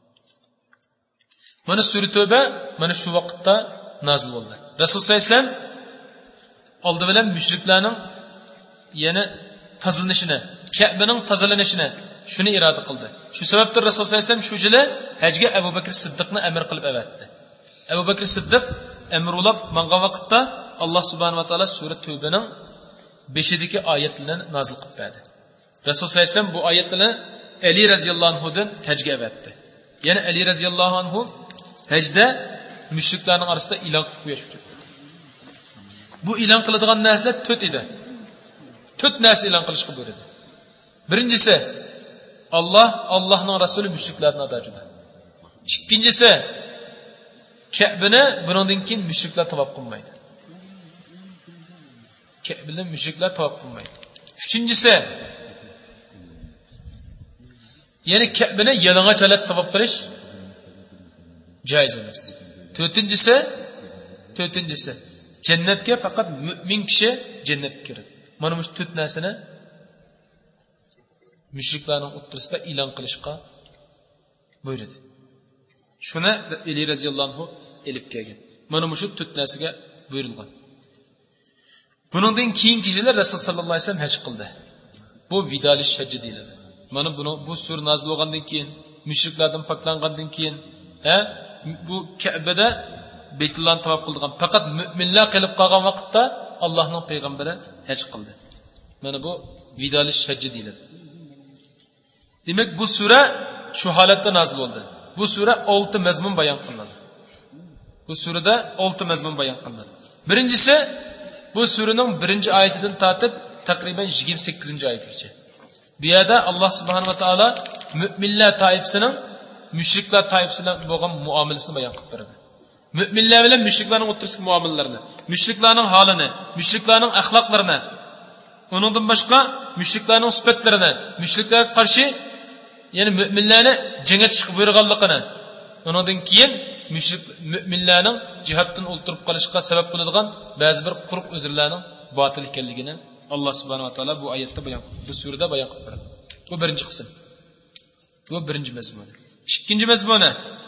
Mana sura Tövbe mana shu vaqtda nozil bo'ldi. Rasul sollallohu alayhi vasallam oldi bilan mushriklarning yana tozalanishini, Ka'baning tozalanishini shuni iroda qildi. Shu sababdan Rasul sollallohu alayhi vasallam shu yili hajga Abu Bakr Siddiqni amr qilib avatdi. Abu Bakr Siddiq amrulab mangan vaqtda Alloh subhanahu va taolo sura Tövbening beshidagi oyatlarini nozil qilib berdi. Rasul sollallohu alayhi vasallam bu oyatlarni Ali radhiyallohu anhu dan hajga avatdi. Yana Ali radhiyallohu anhu hajda mushriklarning orasida e'lon qilib qo'yish uchun. Bu e'lon qiladigan narsalar to'rt edi. To'rt narsa e'lon qilishga buyurdi. Birinchisi Allah, Allohning rasuli mushriklarni adajida. Ikkinchisi Ka'bani bundan keyin mushriklar tavob qilmaydi. Ka'bani mushriklar tavob qilmaydi. Uchinchisi ya'ni Ka'bani yalang'ochalab tavob qilish joiz emas. To'rtinchisi to'rtinchisi jannatga faqat mu'min kishi jannatga kiradi. Mana bu to'rt narsani mushriklarning o'ttirisida e'lon qilishga buyurdi. Shuni Ali roziyallohu anhu elib kelgan. Mana bu shu to'rt narsaga buyurilgan. Buningdan keyin kishilar Rasul sallallohu alayhi vasallam haj qildi. Bu vidolish hajji deyiladi. Mana buni bu sura nozil bo'lgandan keyin, mushriklardan poklangandan keyin, ha, bu Ka'bada Baytullohni tavob qilgan. Faqat mu'minlar qilib qolgan vaqtda Allohning payg'ambari haj qildi. Mana bu vidolish hajji deyiladi. Demak, bu sura shu holatda nozil bo'ldi. Bu sura olti mazmun bayon qilinadi. Bu surada olti mazmun bayon qilinadi. Birinchisi bu suraning birinchi oyatidan tortib taqriban yigirma sakkizinchi oyatgacha. Bu yerda Alloh subhanahu va taolo mu'minlar toifasining mushriklar toifasi bilan bo'lgan muomalasini bayon qilib beradi. Mu'minlar bilan mushriklarning o'rtasidagi muomalalarni, mushriklarning holini, mushriklarning axloqlarini, uningdan boshqa mushriklarning sifatlarini, mushriklarga qarshi ya'ni mu'minlarni jangga chiqib buyurganligini, uningdan keyin mushrik mu'minlarning jihatdan o'ltirib qolishga sabab bo'ladigan ba'zi bir quruq o'zirlarning botil ekanligini Alloh subhanahu va taolo bu oyatda bayon qildi. Bu surada bayon qilib beradi. Bu birinchi qism. Bu birinchi mazmun. Ikkinchi mazmuni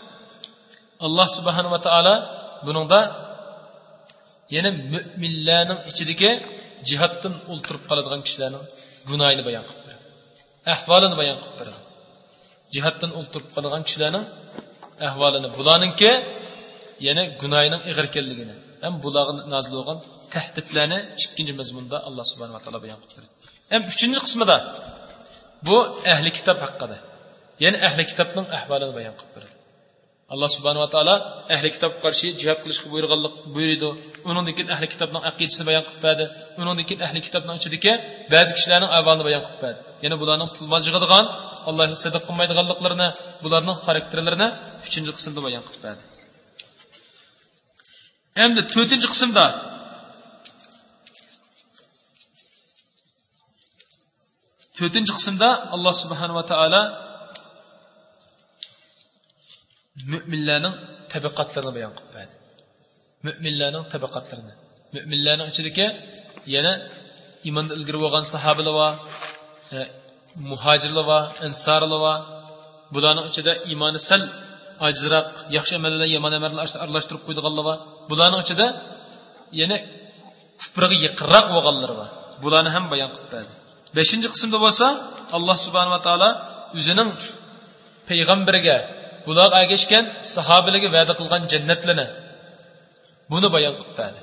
Alloh subhanahu va taolo buningda yana mu'minlarning ichidagi jihatdan o'ltirib qoladigan kishilarning gunohini bayon qilib beradi. Ahvolini bayon qilib beradi. Jihatdan o'ltirib qoladigan kishilarning ahvolini, bularningki yana gunohining ig'ir ekanligini, ham bularga nozil bo'lgan tahdidlarni ikkinchi mazmunda Alloh subhanahu va taolo bayon qilib beradi. Ham uchinchi qismida bu ahli kitob haqida, ya'ni ahli kitobning ahvolini bayon qilib beradi. Alloh subhanahu va taolo ahli kitobga qarshi jihad qilishga buyurganlik buyurdi. Uningdan keyin ahli kitobning aqidasini bayon qilib berdi. Uningdan keyin ahli kitobning ichidagi ba'zi kishilarning ahvolini bayon qilib berdi. Ya'ni bularning tilvaljidigan, Allohning sadiq qilmaydiganliklarini, bularning xarakterlarini uchinchi qismda bayon qilib berdi. Endi to'rtinchi qismda to'rtinchi qismda Alloh subhanahu va taolo mu'minlarning tabaqatlarini bayon qilib berdi. Mu'minlarning tabaqatlarini. Mu'minlarning ichidagi yana iymonda ilgari bo'lgan sahobalar va muhojirlar va ansarlar va bularning ichida iymoni sal ajizroq, yaxshi amallar, yomon amallar aralashtirib qo'ydiganlar va bularning ichida yana kufrga yaqinroq bo'lganlar va bularni ham bayon qilib berdi. beshinchi qismda bo'lsa Alloh subhanahu va taolo o'zining payg'ambariga bular agashgan sahobalarga va'da qilgan jannatlarni buni bayon qilib berdi.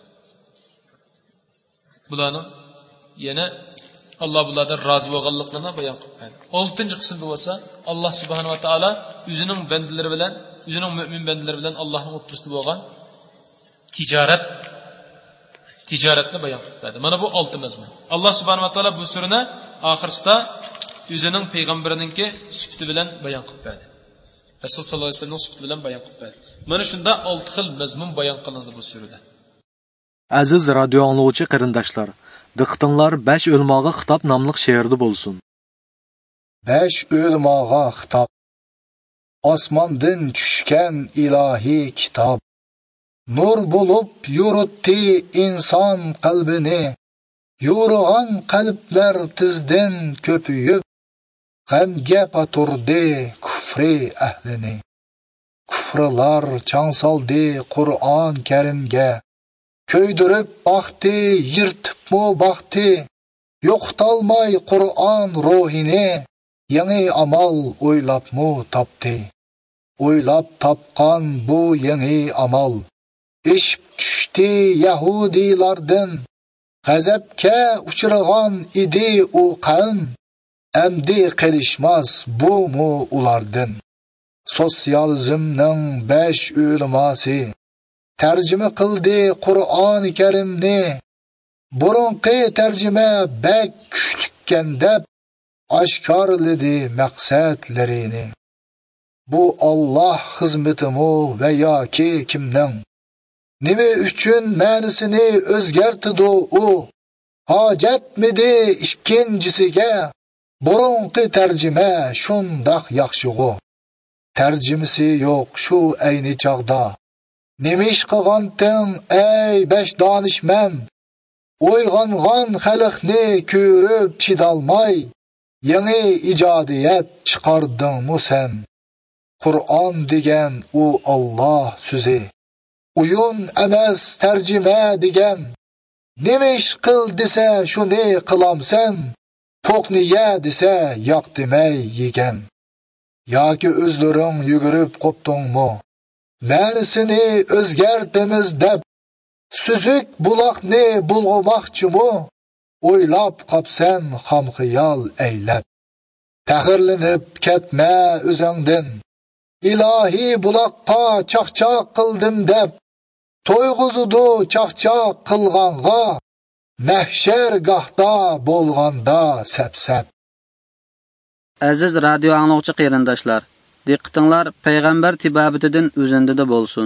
Bularning yana Alloh bulardan rozi bo'lganliklarini bayon qilib berdi. oltinchi qismda bo'lsa Alloh subhanahu va taolo o'zining bandalari bilan, o'zining mu'min bandalari bilan Allohning o'rtasida bo'lgan tijorat tijoratni bayon qilib berdi. Mana bu olti mazmun. Alloh subhanahu va taolo bu surani oxirsida o'zining payg'ambariningki sifati bilan bayon qilib berdi. Rasul sallallohu alayhi vasallam sifati bilan bayon qilib berdi. Mana shunda olti xil mazmun bayon qilindi bu surada. Aziz radio anglovchi qarindoshlar, diqqatinglar besh o'lmoga xitob nomli she'rda bo'lsin. besh o'lmoga xitob. Osmondan tushgan ilohiy kitob. Nur bo'lib yuritdi inson qalbini. Yo'rg'an qalblar tizdan ko'payib, g'amga paturdi kufri ahlini. Kufrlar chansoldi Qur'on Karimga. Ko'ydirib baxti, yirtibmo baxti. Yo'qtalmay Qur'on ruhini. Yangi amal o'ylabmo topdi. O'ylab topgan bu yangi amal ishib tushdi Yahudilardan. G'azabga uchragan idi u qavm. Amdi qilishmas bu mu ulardan. sotsializmning besh o'liması tarjima qildi Qur'oni Karimni. Burunqi tarjima bek kuchlikkan deb oshkorladi maqsadlarini. Bu Alloh xizmatimi va yoki kimning? Nima uchun ma'nosini o'zgartidi u? Hojatmidi ikkinchisiga? Burunqi tarjima shundoq yaxshi-g'u. Tarjimasi yo'q shu ayni chog'da. Nima ish qilganding ey besh donishmand? O'yg'ongan xalqni ko'rib chidolmay, yangi ijodiyat chiqardingmi sen? Qur'on degan u Alloh so'zi. Uyun emas tarjima degan. Nima ish qil desa shuni qilamsan? To'qni ye desa yo'q demay yegan. Yoki o'zlaring yugurib qopdingmi? Ma'nosini o'zgartimiz deb suzuk buloqni bulg'omoqchimi? O'ylab qopsan xomxiyol aylab. Taxirlanib ketma o'zingdan. İlahi buloqqa chaqchaq qildim deb to'yg'uzudu chaqchaq qilganga mahshar gohda bo'lganda sap-sap. Aziz radio anglovchi qarindoshlar, diqqatinglar payg'ambar tibobatidan o'zindida bo'lsin.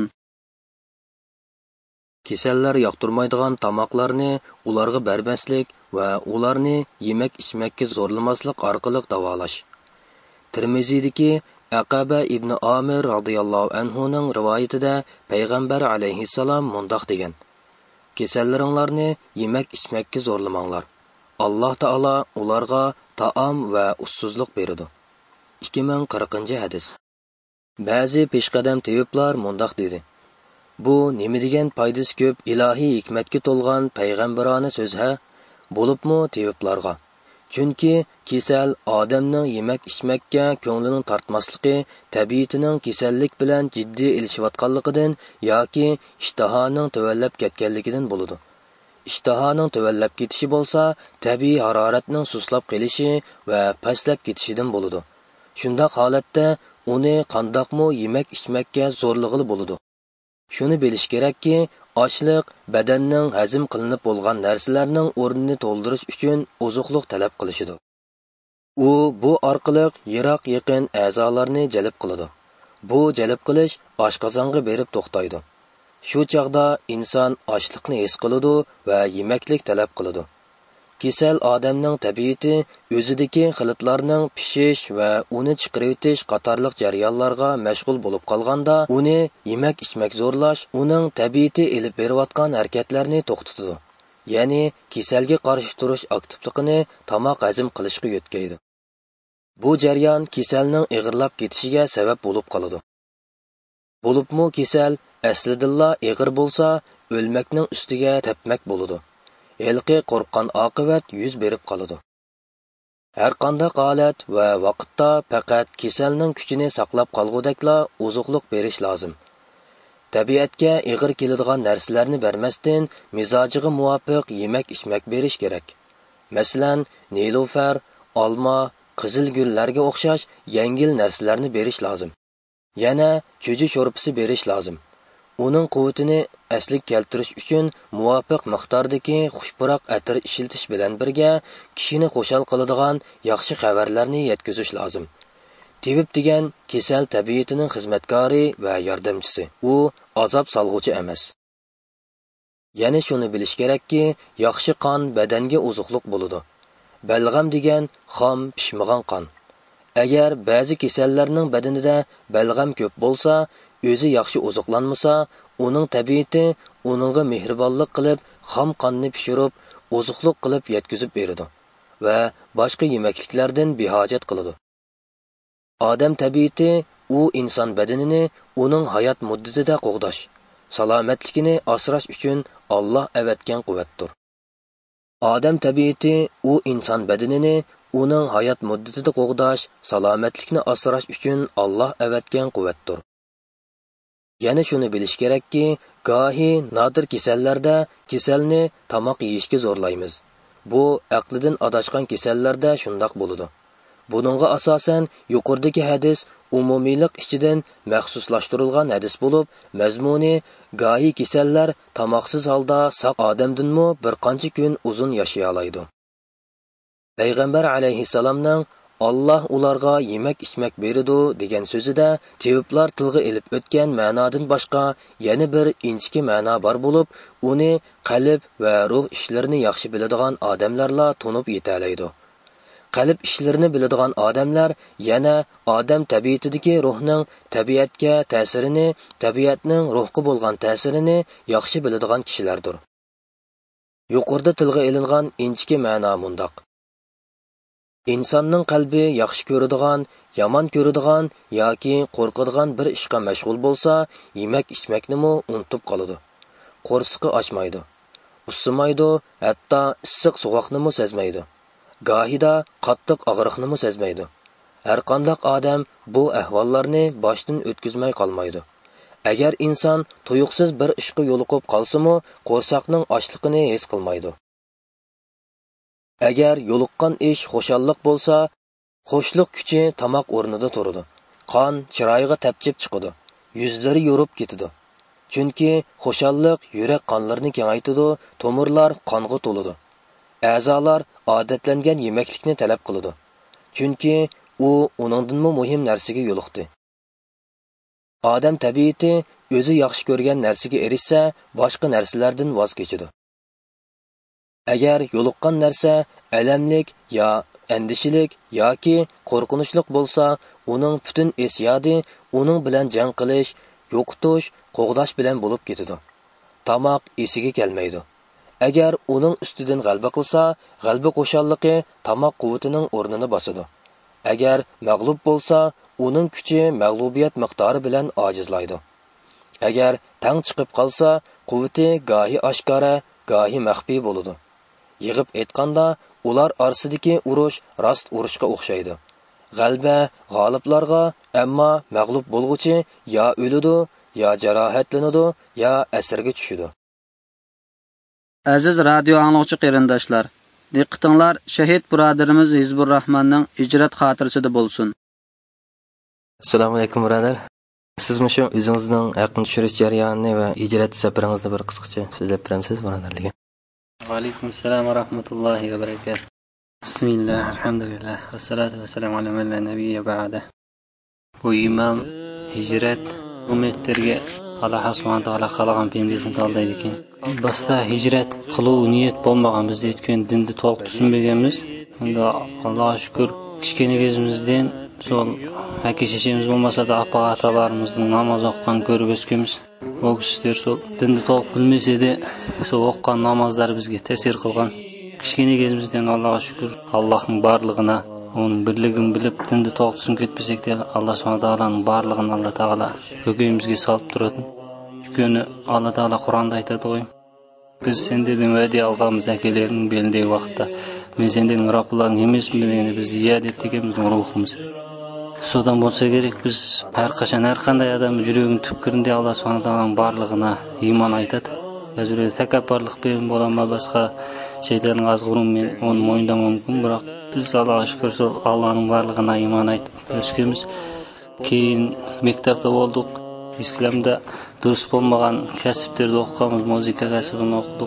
Kasallar yoqtirmaydigan tamoqlarni ularga bermaslik va ularni yemak-ichmakka zo'rlamaslik orqali davolash. Tirmizidagi Aqaba ibn Amir radhiyallohu anhuning rivoyatida payg'ambar alayhissalom mundoq degan: "Kasallaringlarni yemak-ichmakka zo'rlamanglar. Alloh taolo ularga taom va ussuzlik beradi." ikki ming qirqinchi hadis. Ba'zi peshqadam teyiblar mundoq dedi: "Bu nima degan foydasi ko'p ilohiy hikmatga to'lgan payg'ambarona so'z ha? Bo'libmi teyiblarga? Chunki kasal odamning yemak-ichmakka ko'nglining tortmasligi tabiatining kasallik bilan jiddiy ilishayotganligidan yoki ishtahoning tuvallab ketganligidan bo'ladi. Ishtahoning tuvallab ketishi bo'lsa, tabiiy haroratning suslab qolishi va pastlab ketishidan bo'ladi. Shunda holatda uni qandoqmi yemak-ichmakka zo'rlig'ili bo'ladi. Shuni bilish kerakki, ochliq badanning hazm qilinib bo'lgan narsalarning o'rnini to'ldirish uchun ozuqliq talab qilishidir. U bu orqali yiroq-yaqin a'zolarni jalb qiladi. Bu jalb qilish oshqozonga berib to'xtaydi. Shu chaqda inson ochliqni his qiladi va yemaklik talab qiladi. Kasal odamning tabiati o'zidagi xilitlarning pishish va uni chiqarib qatorliq jarayonlarga mashg'ul bo'lib qolganda, uni yemak-ichmak zo'rlash uning tabiati elib berayotgan harakatlarni to'xtatadi. Ya'ni kasalga qarshi turish aktivligini tomoq hazm qilishga yo'tkaydi. Bu jarayon kasalning ig'irlab ketishiga sabab bo'lib qoladi. Bo'libmi kasal aslidilla ig'ir bo'lsa, o'lmakning ustiga tepmak bo'ladi. Elqi qo'rqqan oqibat yuz berib qoladi. Har qanday holat va vaqtda faqat kasalning kuchini saqlab qolgudakla ozuqliq berish lozim. Tabiatga ig'ir keladigan narsalarni bermasdan mizojiga muvofiq yemak-ichmak berish kerak. Masalan, nilufar, olma, qizil gullarga o'xshash yengil narsalarni berish lozim. Yana cho'ji sho'rpisi berish lozim. Uning quvvatini aslik keltirish uchun muvofiq miqdordagi xushpuroq atir ishiltish bilan birga kishini xushal qiladigan yaxshi xabarlarni yetkazish lozim. Tabib degan kasal tabiatining xizmatkori va yordamchisi. U azob solg'uvchi emas. Yana shuni bilish kerakki, yaxshi qon badanga ozuqliq bo'ladi. Balg'am degan xom pishmagan qon. Agar ba'zi kasallarning badanida balg'am ko'p bo'lsa, o'zi yaxshi ozuqlanmasa, uning tabiati uningga mehribonlik qilib, xom qonni pishirib, ozuqliq qilib yetkazib beradi va boshqa yemakliklardan behojat qiladi. Odam tabiati u inson badanini uning hayot muddatida qo'g'dash, salomatligini asrash uchun Alloh avatgan quvvatdir. Odam tabiati u inson badanini uning hayot muddatida qo'g'dash, salomatlikni asrash uchun Alloh avatgan quvvatdir. Yana shuni bilish kerakki, gohi nodir kasallarda kasalni tomoq yeyishga zo'rlaymiz. Bu aqlidan adashgan kasallarda shundoq bo'ladi. Buningga asosan yuqoridagi hadis umumiylik ichidan maxsuslashtirilgan hadis bo'lib, mazmuni gahi kasallar tamoqsiz holda saq odamdinmi bir qancha kun uzun yashay oladi. Payg'ambar alayhissalomning Allah ularga yemek içmek beridi degan so'zida teviblar tilga elib o'tgan ma'nodan boshqa yana bir inchki ma'no bor bo'lib, uni qalb va ruh ishlarini yaxshi biladigan odamlarla tunib yetalaydi. Qalb ishlarini biladigan odamlar yana odam tabiatidagi ruhning tabiatga ta'sirini, tabiatning ruhga bo'lgan ta'sirini yaxshi biladigan kishilardir. Yuqorida tilga elingan inchki ma'no mundoq: insonning qalbi yaxshi ko'radigan, yomon ko'radigan yoki qo'rqadigan bir ishga mashg'ul bo'lsa, yemak ichmaknimi unutib qoladi. Qo'rsiqi ochmaydi, ussimaydi, hatto issiq sovuqnimi sezmaydi. Gohida qattiq og'riqnimi sezmaydi. Har qanday odam bu ahvollarni boshdan o'tkazmay qolmaydi. Agar inson tuyuqsiz bir ishga yo'liqib qolsa-mu, qo'rsoqning ochligini his qilmaydi. Agar yo'liqqan ish xushalliq bo'lsa, xo'shlik kuchi tomoq o'rnida turadi. Qon chiroyiga tapchib chiqadi. Yuzlari yorib ketadi. Chunki xushalliq yurak qonlarini kengaytadi, tomirlar qonga to'ladi. A'zolar odatlangan yemeklikni talab qiladi. Chunki u uningdanmi muhim narsaga yo'liqdi. Odam tabiati o'zi yaxshi ko'rgan narsaga erishsa, boshqa narsalardan voz kechadi. Agar yo'liqqan narsa alamlik yo andishilik yoki qo'rqinchlik bo'lsa, uning butun esyodi uning bilan jang qilish, yo'qotish, qo'g'dash bilan bo'lib ketadi. Tamoq esiga kelmaydi. Agar uning ustidan g'alaba qilsa, g'alaba qo'shalligi tamoq quvvatining o'rnini bosadi. Agar mag'lub bo'lsa, uning kuchi mag'lubiyat miqdori bilan ojizlaydi. Agar tang chiqib qolsa, quvvati gohi oshkora, gohi maxfiy bo'ladi. Yig'ib aytganda, ular orasidagi urush rost urushga o'xshaydi. G'alaba g'oliblarga, ammo mag'lub bo'lg'uchi yo o'ladi, yo jarohatlanadi, yo asirga tushadi. Aziz radio anglovchi qarindoshlar, diqqatinglar shahid birodarimiz Hizbur Rahmanning hijrat xotirasida bo'lsin. Assalomu alaykum birodar. Siz shu o'zingizning yaqin tushirish jarayonini va hijrat safaringizni bir qisqacha so'zlab berasiz birodarlarga. Va alaykum assalom va rahmatullohi va barakatuh. Bismillah, alhamdulillah, vassalatu vassalamu ala man la nabiyya ba'da. Bu iymon, hijrat ummatlarga Alloh subhanahu va taolo qilgan pendesini taldaydi ekan. Boshda hijrat qilib niyat bo'lmagan biz aytgan dinni to'liq tushunmaganmiz. Unda Allohga shukr, kichkinligimizdan sol aka shishimiz bo'lmasa-da apa-atalarımızın namoz o'qigan ko'rib o'sganmiz. O kişiler sol dinni to'liq bilmasa-da sol o'qigan namozlar bizga ta'sir qilgan. Kichkinligimizdan Allohga shukr, Allohning borlig'ini, onun birligini bilib dinni to'liq tushunib ketmasakda Alloh subhanahu va taoloning borlig'ini Alloh taolo ko'kimizga solib turadi. Çünkü Allah Teala Kur'an'da aytadi, biz senden va'da alganmiz akelerin belindagi vaqtda men senden Rabblarning emasmini biz yad etganmiz ruhimiz. Sodan bo'lsa kerak biz har qachon har qanday odam yuragining tubkirinde Alloh subhanahu va taoloning borlig'ini iymon aytadi. Biz yuragida takabburlik bilan bo'lma boshqa shaytonning azg'urunmen onu mo'yindan mumkin, biroq biz Allohga shukr Allohning borlig'ini iymon aytib o'sganmiz. Keyin maktabda bo'ldik. İslamda durust bo'lmagan kasblarni o'qigamiz, musiqa kasbini o'qidik.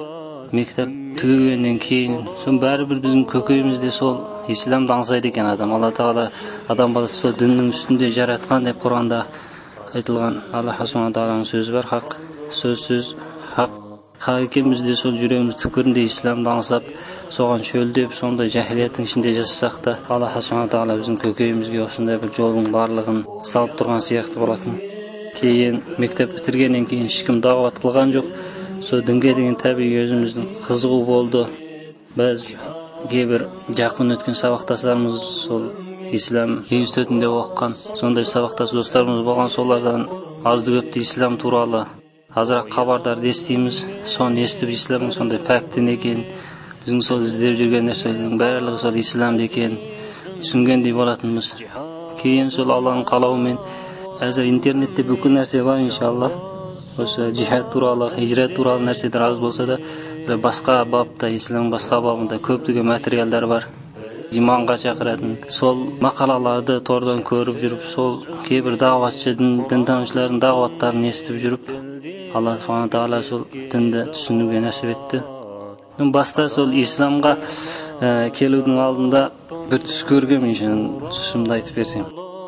Maktab tugagandan keyin so'ng baribir bizning ko'kayimizda sol islom dansaydi ekan adam. Alloh taolo adam bolasi sol dinning ustida yaratgan deb Qur'onda aytilgan. Alloh subhanahu va taoloning so'zi bor, haq. So'z so'z haq. Hakimizda sol yuragimiz tukurinde islom dansab, so'g'an cho'ldeb, sonda jahiliyatning ichida yashasaqda, Alloh subhanahu va taolo bizning ko'kayimizga o'shunday bir yo'lning borlig'ini solib turgan siyaqti bo'ladi. Keyin maktab bitirgandan keyin hech kim da'vat qilgan yo'q. So dinga degan tabiiy o'zimizning qiziqu bo'ldi. Biz bir yaqin o'tgan saboqdaşlarimiz sol islom institutida o'qigan, sonday saboqdash do'stlarimiz bo'lgan, so'lardan ozdi ko'pti islom turali azroq xabardor eshitamiz. Son eshitib islomning sonday faktini ekan, bizning sol izlab yurgan narsalarning barligi sol islom ekan tushungandek bo'latimiz. Keyin sol Allohning qalavomidan hozir internetda bugun narsa bor inshaalloh. O'sha jihad turali, hijrat turali narsalar oz bo'lsa-da, boshqa bobda, islom boshqa bobida ko'pligi materiallar bor. иманға шақыратын сол мақалаларды тордан көріп жүріп, сол кейбір дағуатшы дінтанушылардың дағуаттарын естіп жүріп, Алла Субхана Тағала сол дінді түсінуге нәсіп етті. Баста сол исламға ә, келудің алдында бір түс көргем, түсімді айтып берсем.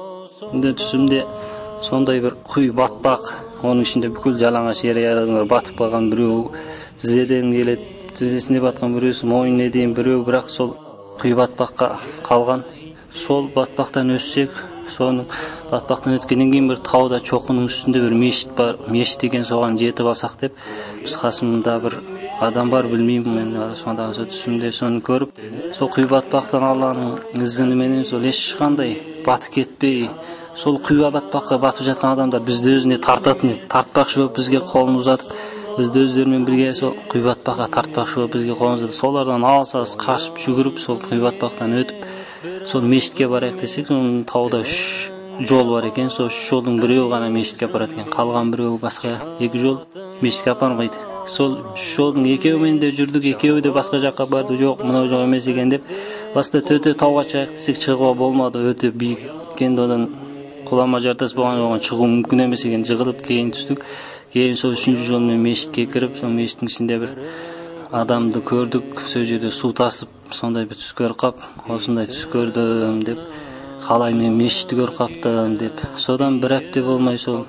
Түсімде сондай бір құй батпақ, оның ішінде бүкіл жалаңаш ер-адамдар батып қалған, біреу тізеден келеді, тізесіне батқан, біреусі мойнына дейін, біреу бірақ сол құй батпаққа қалған. Сол батпақтан өссек, соның батпақтан өткеннен кейін бір тауда чоқының үстінде бір мешіт бар, мешіт деген соған жетіп алсақ деп, біз қасымда бір адам бар, білмеймін, мен сонда түсімде соны көріп, сол құй батпақтан Алланың ізініменен сол ешқандай батып кетпей, сол құй батпаққа батып жатқан адамдар бізді өзіне тартатын еді, тартпақшы болып бізге қолын ұзатып, бізді өздерімен бірге сол құй батпаққа тартпақшы болып бізге қолын ұзатып, солардан алсас қашып жүгіріп, сол құй батпақтан өтіп, сол мешітке барайық десек, соның тауда үш жол бар екен, сол үш жолдың біреуі ғана мешітке апарады екен, қалған біреуі басқа екі жол мешітке апармайды. Сол үш жолдың екеуімен де жүрдік, екеуі де басқа жаққа барды, жоқ, мынау жоқ емес екен деп, баста төте тауға шығайық десек шығуға болмады, өте биік екен, одан құлама жартас болған оған шығу мүмкін емес екен, жығылып кейін түстік. Кейін сол үшінші жолмен мешітке кіріп, сол мешіттің ішінде бір адамды көрдік, сол жерде су тасып, сондай бір түс көріп қап, осындай түс көрдім деп, қалай мен мешітті көріп қаптым деп. Содан бір апта болмай сол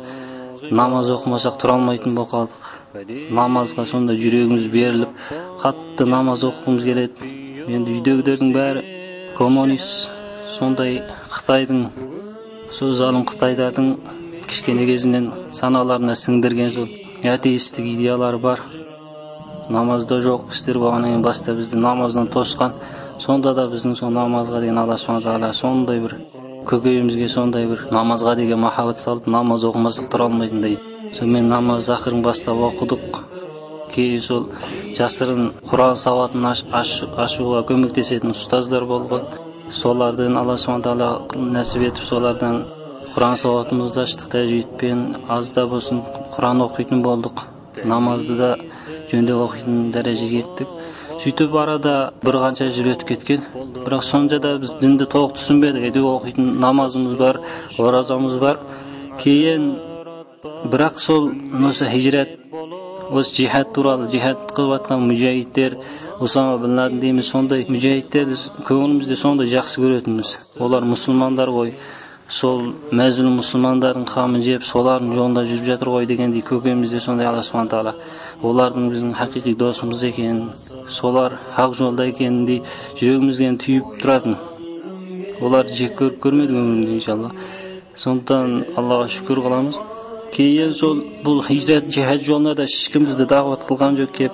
намаз оқымасақ тұра алмайтын болып қалдық. Намазға сонда жүрегіміз беріліп, қатты намаз оқығымыз келеді. Енді үйдегілердің бәрі коммунист, сондай Қытайдың, сол залым Қытайдардың кішкене кезінен саналарына сіңдірген сол атеистік идеялары бар. Намазда жоқ істер болғаннан баста бізді намаздан тосқан. Сонда да біздің сол намазға деген Алла Субхана Тағала сондай бір көкейімізге сондай бір намазға деген махаббат салып, намаз оқымасақ тұра алмайтындай. Сонымен намаз ақырын бастап оқыдық. Кейін сол жасырын Құран сауатын ашуға көмектесетін ұстаздар болған. Солардан Алла Субхана Тағала нәсіп етіп, солардан Құран сауатымызды аштық, тәжвидпен азда болсын Құран оқитын болдық. Намазды да жөндеп оқитын дәрежеге жеттік. Сөйтіп арада бір қанша жыл өтіп кеткен. Бірақ сонда да біз дінді толық түсінбедік. Әйтеуір оқитын намазымыз бар, оразамыз бар. Кейін бірақ сол осы хижрат, осы жихад туралы, жихад қылып жатқан мүжахидтер, Усама бин Ладен дейміз, сондай мүжахидтерді көңілімізде сондай жақсы көретінбіз. Олар мұсылмандар ғой, сол мәзлум мұсылмандардың қамын жеп, солардың жолында жүріп жатыр ғой дегендей көкемізде сондай Алла Субхана Тағала олардың біздің хақиқи досымыз екенін, солар хақ жолда екеніндей жүрегімізден түйіп тұратын. Оларды жек көріп көрмедік өмірімде, иншалла. Сондықтан Аллаға шүкір қыламыз. Кейін сол бұл хижрат жихад жолына да ешкім бізді дағуат қылған жоқ кеп.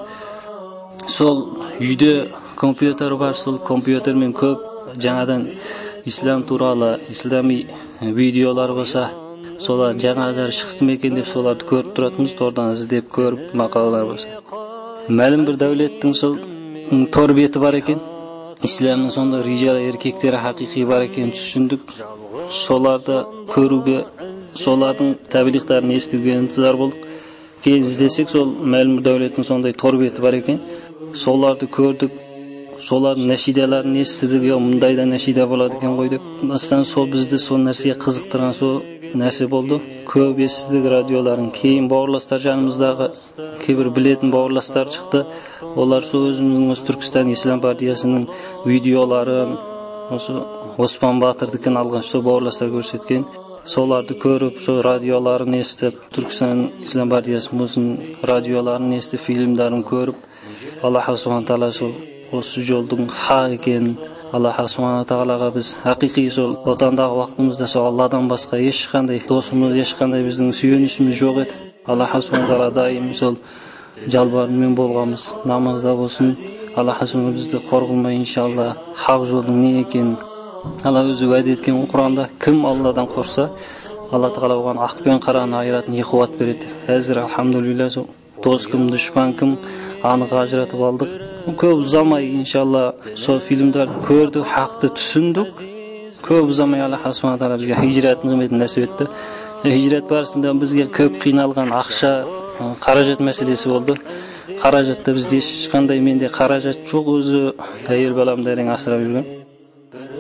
Сол үйде компьютер бар, сол компьютермен көп жаңадан ислам туралы, ислами видеолар болса, солар жаңадан шықсын екен деп соларды көріп тұратынбыз, тордан іздеп көріп мақалалар болса. Мәлім бір дәулеттің сол тор беті бар екен. Исламның сонда рижал еркектері хақиқи бар екен түсіндік. Соларды көруге, солардың тәблиғтарын естуге интизар болдық. Кейін іздесек, сол мәлім бір дәулеттің сондай тор беті бар екен. Соларды көрдік. Солардың нәшидаларын естідік, мұндай да нәшида болады екен ғой деп. Бастан сол бізді сол нәрсеге қызықтырған сол нәрсе болды. Көп естідік радиоларын. Кейін бауырластар жанымыздағы кейбір білетін бауырластар шықты. Олар сол өзіміздің осы Түркістан Ислам партиясының видеоларын, осы Оспан Батырдікін алған сол бауырластар көрсеткен. Соларды көріп, сол радиоларын естіп, Түркістан Ислам партиясының радиоларын естіп, фильмдарын көріп, Аллах Субхана Тағала сол осы жолдың хақ екенін, Аллах Субхана Тағалаға біз хақиқи сол отандағы уақытымызда сол Алладан басқа ешқандай досымыз, ешқандай біздің сүйенішіміз жоқ еді. Аллах Субхана Тағала дайым сол жалбарынмен болғанбыз. Намазда болсын, Аллах Субхана бізді қорғылмай, иншалла, хақ жолдың не екенін Алла өзі уәде еткен Құранда, кім Алладан қорса, Алла Тағала оған ақ пен қараны айыратын екі қуат береді. Әзір алхамдулилля сол дос кім, дұшпан кім анық ажыратып алдық. Көп ұзамай, иншалла, сол фильмдарды көрдік, хақты түсіндік. Көп ұзамай Аллах Субхана Тағала бізге хижраттың қызметін нәсіп етті. Хижрат барысында бізге көп қиналған ақша, қаражат мәселесі болды. Қаражатта бізде ешқандай менде қаражат жоқ, өзі әйел баламды әрең асырап жүрген.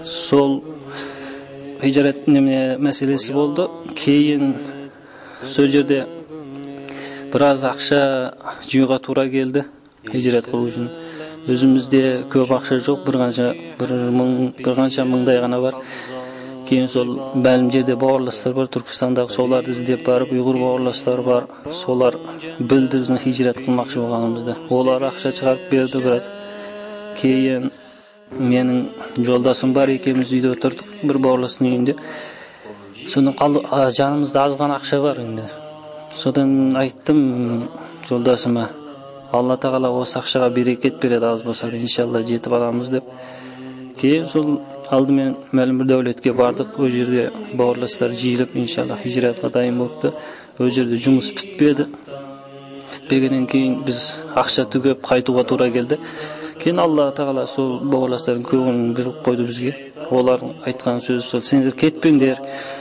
Sol hicret meselesi oldu. Keyin сол жерде біраз ақша жиюға тура келді hicret қылу үшін. Өзімізде көп ақша жоқ, бір қанша бір мың бір қанша мыңдай ғана бар. Кейін сол бәлім жерде бауырластар бар, Түркістандағы, соларды іздеп барып, ұйғыр бауырластар бар. Солар білді біздің hicret қылмақшы болғанымызды. Олар ақша шығарып берді біраз. Кейін менің жолдасым бар, екеуміз үйде отырдық, бір бауырластың үйінде. Содан жанымызда аз ғана ақша бар енді. Содан айттым жолдасыма, Алла тағала осы ақшаға берекет береді, аз болса да иншалла жетіп аламыз деп. Кейін сол алдымен мәлім бір дәулетке бардық, ол жерде бауырластар жиылып иншалла hicretқа дайын болыпты. Ол жерде жұмыс бітпеді. Бітпегеннен кейін біз ақша түгеп қайтуға тура келді. Кейін Алла тағала сол бауырластардың көңілін беріп қойды бізге. Олардың айтқан сөзі сол: сендер кетпеңдер,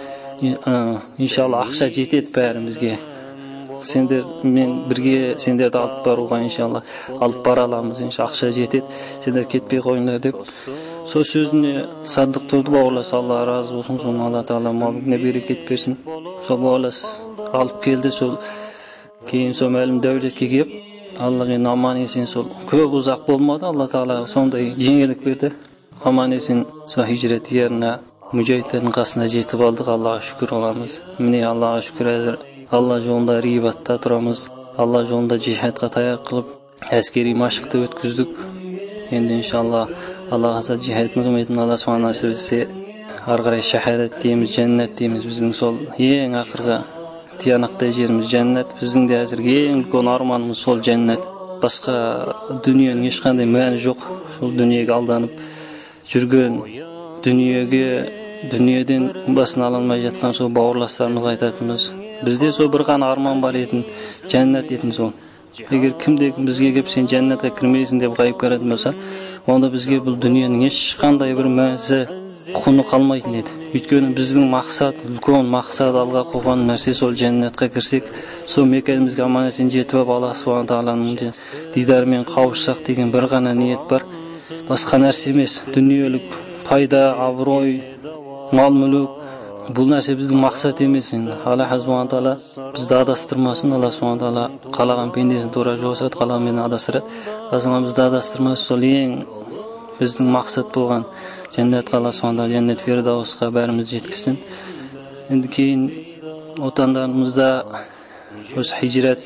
иншалла ақша жетеді бәрімізге. Сендер мен бірге сендерді алып баруға иншалла алып бара аламыз, иншалла ақша жетеді. Сендер кетпей қойыңдар деп. Сол сөзіне садық тұрды бауырлас, Алла разы болсын, соны Алла тағала малына берекет берсін. Сол бауырлас алып келді. Сол кейін сол мәлім дәулетке келіп, Алла және аман есен сол көп ұзақ болмады, Алла тағала сондай жеңілдік берді. Аман есен сол hicret yerine mücahitlerin қасына жетіп алдық. Аллаға шүкір оламыз. Міне Аллаға шүкір, әзір Алла жолында рибатта тұрамыз. Алла жолында жихадқа таяр қылып, әскери машықты өткіздік. Енді иншалла Алла қаласа жихадтың құрметін Алла Subhanahu насіп етсе, ары қарай шахадат дейміз, жәннат дейміз. Біздің сол ең ақырғы тиянақтай жеріміз жәннат. Біздің де әзірге ең үлкен арманымыз сол жәннат. Басқа дүниенің ешқандай мәні жоқ. Сол дүниеге алданып жүрген, дүниеге дүниеден басын ала алмай жатқан сол бауырластарымызға айтатынымыз: бізде сол бір ғана арман бар етін, жәннат етін сол. Егер кімде бізге келіп сен жәннатқа кірмейсің деп ғайып қарайтын болса, онда бізге бұл дүниенің ешқандай бір мәнісі, құны қалмайтын еді. Өйткені біздің мақсат, үлкен мақсат, алға қойған нәрсе сол жәннатқа кірсек, сол мекенімізге аман есен жетіп алып, Алла Subhanahu тағаланың дидарымен қауышсақ деген бір ғана ниет бар. Басқа нәрсе емес. Дүниелік пайда, абырой, мал мүлік, бұл нәрсе біздің мақсат емес. Алла Subhanahu тағала бізді адастырмасын. Алла Subhanahu тағала қалаған пендесін тура жол көрсетеді, қалағанмен адастырады. Алла бізді адастырмасын. Сол ең біздің мақсат болған жәннатқа, Алла Subhanahu тағала жәннат фирдаусқа бәріміз жеткізсін. Енді кейін отандарымызда осы hicret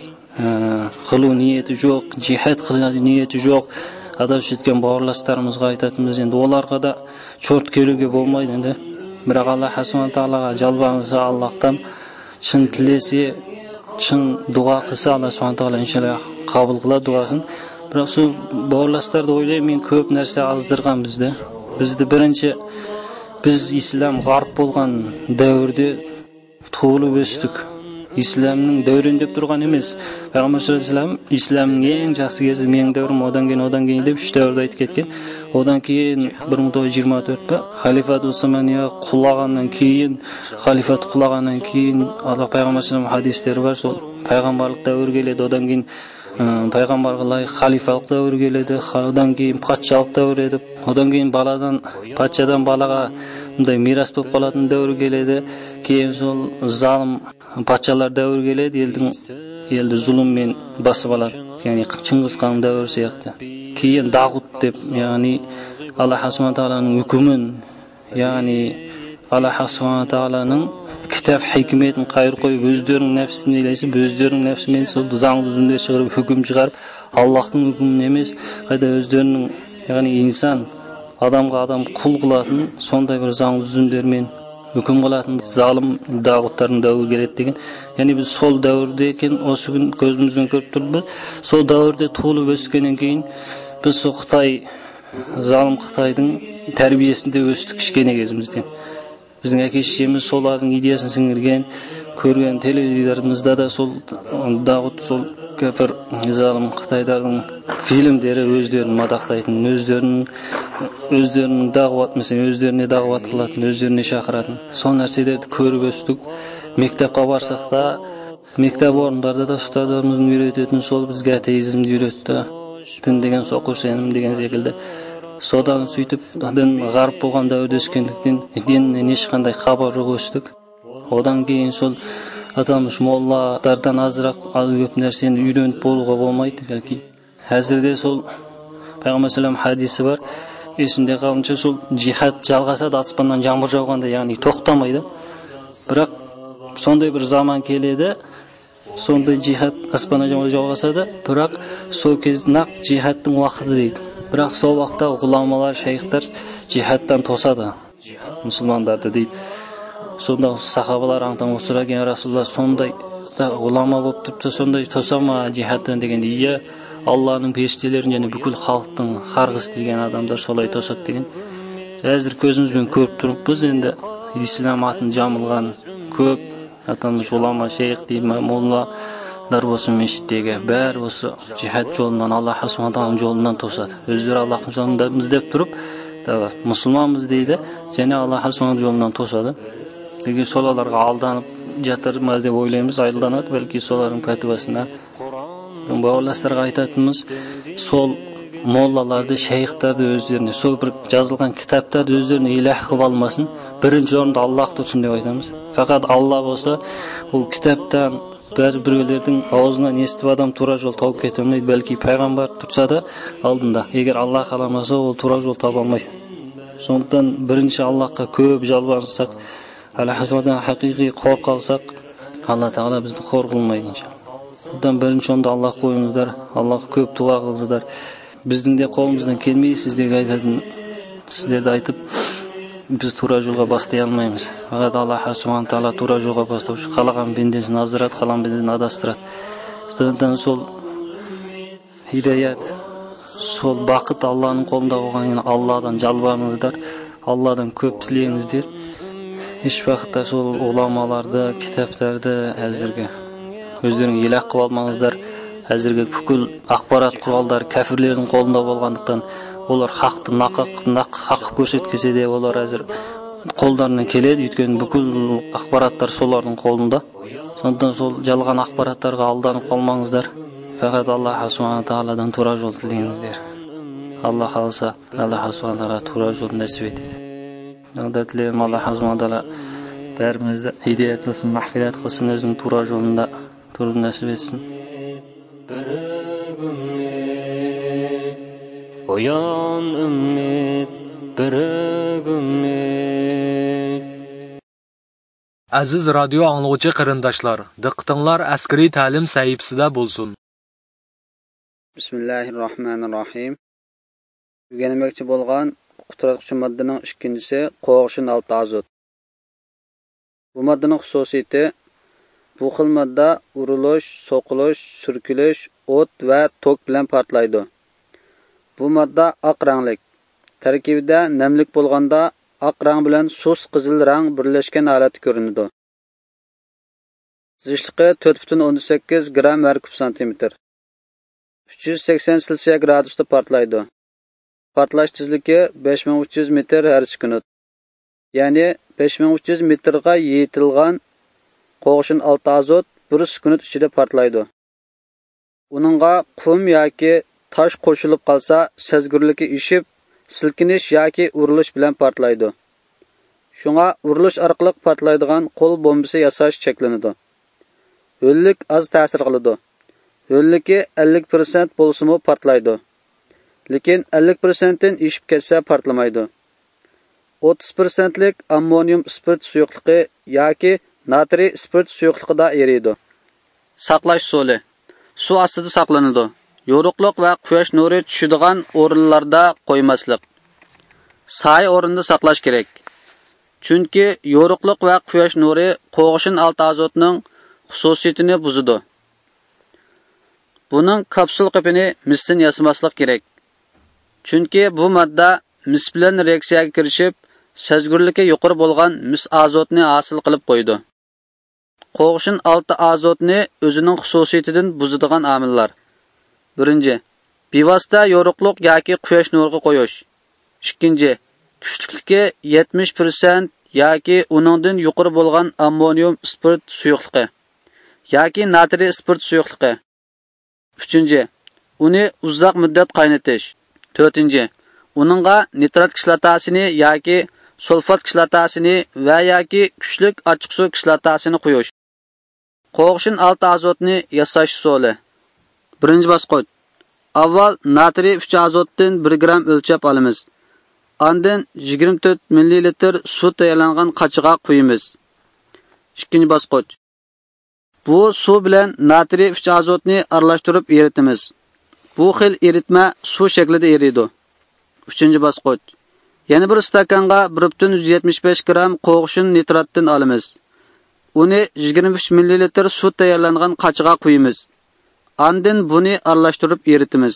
қылу ниеті жоқ, жихад қылу ниеті жоқ адасып кеткен бауырластарымызға айтатынымыз: енді оларға да чорт келуге болмайды енді. Бірақ Алла Subhanahu тағалаға жалбарынса, Аллахтан шын тілесе, шын дұға қылса, Алла Subhanahu тағала иншалла қабыл қылады дұғасын. Бірақ сол бауырластарды ойлаймын, мен көп нәрсе аздырған бізді. Бізді бірінші біз ислам ғарып болған дәуірде туылып өстік. Исламның дәурен деп тұрған емес. Пайғамбар саллаллаху алейхи вассалам исламның ең жақсы кезі менің дәуірім, одан кейін одан кейін деп үш дәуірді айтып кеткен. Одан кейін бір мың тоғыз жүз жиырма төрт пе халифат Усмания құлағаннан кейін, халифат құлағаннан кейін Алла пайғамбар саллаллаху алейхи хадистері бар. Сол пайғамбарлық дәуір келеді, одан кейін пайғамбарға лайық халифалық дәуір келеді, одан кейін патшалық дәуір еді, одан кейін баладан патшадан балаға мындай мирас болып қалатын дәуір келеді. Кейін сол залым патшалар дәуір келеді, елдің елді зұлыммен басып алады, яғни Чингис хан дәуірі сияқты. Кейін Дағут деп, яғни Аллах Subhanahu тағаланың үкімін, яғни Аллах Subhanahu тағаланың кітап хикметін қайыр қойып, өздерінің нәпсісін елесіп, өздерінің нәпсімен сол заң жүзінде шығарып, үкім шығарып, Аллахтың үкімін емес, қайда өздерінің, яғни инсан адамға адам құл қылатын сондай бір заң жүзіндермен үкім қылатын залым дағуттардың дәуірі келеді деген. Яғни біз сол дәуірде екен, осы күн көзімізбен көріп тұрмыз. Сол дәуірде туылып өскеннен кейін біз сол Қытай, залым Қытайдың тәрбиесінде өстік кішкене кезімізден. Біздің әке-шешеміз солардың идеясын сіңірген, көрген теледидарымызда да сол дағут, сол кәпір залым Қытайдардың фильмдері өздерін мадақтайтын, өздерінің өздерінің дағуат, mesela өздеріне дағуат қылатын, өздеріне шақыратын. Сол нәрселерді көріп өстік. Мектепке барсақ та, мектеп орындарда да ұстаздарымыздың үйрететін сол бізге атеизмді үйретті. Дін деген соқыр сенім деген секілді. Содан сөйтіп дін ғарып болған дәуірде өскендіктен діннен ешқандай хабар жоқ өстік. Одан кейін сол аталмыш моллалардан азырақ аз көп нәрсені үйреніп болуға болмайды бәлки. Әзірде сол Пайғамбар салам хадисі бар. Есімде қалынша сол жихад жалғасады аспаннан жаңбыр жауғанда, яғни тоқтамайды. Бірақ сондай бір заман келеді, сондай жихад аспаннан жаңбыр жауғасады, бірақ сол кез нақ жихадтың уақыты дейді. Бірақ сол уақытта ғұламалар, шейхтар жихадтан тосады мұсылмандарды дейді. Сонда сахабалар аңтан сұраған, Расулалла, сондай ғұлама болып тұрса, сондай тосама жихадтан дегенде, иә, Алланың періштелерін және бүкіл халықтың қарғыс деген адамдар солай тосады деген. Әзір көзімізбен көріп тұрмыз, енді ислам атын жамылған көп аталмыш ғұлама, шейх деймін, моллалар осы мешіттегі бәрі осы жихад жолынан, Аллах Субханаху жолынан тосады. Өздері Аллахтың жолында іздеп тұрып, мұсылманбыз дейді, және Аллах Субханаху жолынан тосады. Деген солаларға алданып жатырмыз деп ойлаймыз, айылданады, бәлки солардың пәтуасына. Бауырластарға айтатынымыз, сол моллаларды, шейхтарды өздеріне, сол бір жазылған кітаптарды өздеріне иләх қылып алмасын. Бірінші орында Аллах тұрсын деп айтамыз. Фақат Алла болса, ол кітаптан біреулердің аузынан естіп адам тура жол тауып кете алмайды. Бәлки пайғамбар тұрса да алдында. Егер Алла қаламаса, ол тура жол таба алмайды. Сондықтан бірінші Аллахқа көп жалбарынсақ, Аллах Субханаху хақиқи қорқа алсақ, Алла Тағала бізді қор қылмайды иншалла. Сондықтан бірінші онда Аллах қойыңыздар, Аллах көп дуа қылыңыздар. Біздің де қолымыздан келмей, сіздерге айтатын, сіздерді айтып, біз тура жолға бастай алмаймыз. Фақат Аллах Субханаху Тағала тура жолға бастаушы, қалаған пендесін аздырады, қалаған пендесін адастырады. Сондықтан сол хидаят, сол бақыт Алланың қолында болғаннан Алладан жалбарыңыздар, Алладан көп тілеңіздер. Еш уақытта сол ғұламаларды, кітаптарды әзірге өздерің иләх қылып алмаңыздар. Әзірге бүкіл ақпарат құралдары кәфірлердің қолында болғандықтан, олар хақты нақ хақ көрсеткесе де, олар әзір қолдарынан келеді, өйткені бүкіл ақпараттар солардың қолында. Сондықтан сол жалған ақпараттарға алданып қалмаңыздар. Фақат Аллах Субханаху Тағаладан тура жол тілеңіздер. Аллах қаласа, Аллах Субханаху Тағала тура жол нәсіп етеді. Алда тілеймін, Аллах Субханаху Тағала бәрімізді хидаят қылсын, мағфират қылсын, өзінің тура жолында тұрып нәсіп етсін. Бірігіп үммет, оян үммет, бірігіп үммет. Aziz radio anlıqçı qırındaşlar, diqqətinizlər əskeri təlim səhifəsində bolsun. Bismillahirrahmanirrahim. Öyrənməkçi bolğan quturatqıcı maddənin ikkinchisi qoğuşun altı azot. Bu maddenin xususiyeti, bu xil madda uruluş, soquluş, sürkülüş, o't və tok bilan partlaydı. Bu madda aq ranglik. Tərkibida namlik bolğanda aq rang bilan sus qizil rang birləşkən holatda görünüdü. Zichligi to'rt butun o'ndan sakkiz gram har kub santimetr. uch yuz sakson Selsiya gradusda partlaydı. Partlash tezligi besh ming uch yuz metr har sekund. Ya'ni besh ming uch yuz metrga yetilgan qo'g'ishin olti azot bir sekund ichida partlaydi. Uningga qum yoki tosh qo'shilib qolsa, sezgirligi ishib, silkinish yoki urilish bilan partlaydi. Shunga urilish orqali partlaydigan qo'l bombasi yasash cheklanadi. Ho'llik az ta'sir qiladi. Ho'lligi ellik foiz bo'lsa-mu partlaydi. Lekin ellik foiz dan ishib ketsa partlamaydi. o'ttiz foizlik ammonium spirt suyuqligi yoki natriy spirt suyuqligida eriydi. Saqlash usuli. Suv ostida saqlanadi. Yo'riqliq va quyosh nuri tushadigan o'rinlarda qo'ymaslik. Soy o'rinda saqlash kerak. Chunki yo'riqliq va quyosh nuri qo'g'ishin olti azotning xususiyatini buzadi. Buning kapsul qapini misdan yasamaslik kerak. Chunki bu modda mis bilan reaksiyaga kirishib, sezgirligi yuqori bo'lgan mis azotni hosil qilib qo'ydi. Qo'g'ishin olti azotni o'zining xususiyatidan buzadigan omillar. birinchi. Bevosita yo'riqliq yoki quyosh nuriga qo'yish. ikkinchi. Kuchlikligi yetmish foiz yoki uningdan yuqori bo'lgan ammonium spirt suyuqligi yoki natriy spirt suyuqligi. uchinchi. Uni uzoq muddat qaynatish. to'rtinchi. uningga nitrat kislotasini yoki sulfat kislotasini va yoki kuchlik ochiq suv kislotasini quyish. Qo'g'ishin olti azotni yasash usuli. Birinchi bosqich. Avval natriy uch azotdan bir gram o'lchab olamiz. Ondan yigirma to'rt millilitr suv tayyorlangan qachiga quyamiz. Ikkinchi bosqich. Bu suv bilan natriy uch azotni aralashtirib eritamiz. Bu xil eritma suv shaklida eriydi. Uchinchi bosqich. Yana bir stakanga bir butun yuz yetmish besh gram qo'g'ishin nitratdan olamiz. Uni yigirma uch millilitr suv tayyorlangan qachiga quyamiz. Ondan buni aralashtirib eritamiz.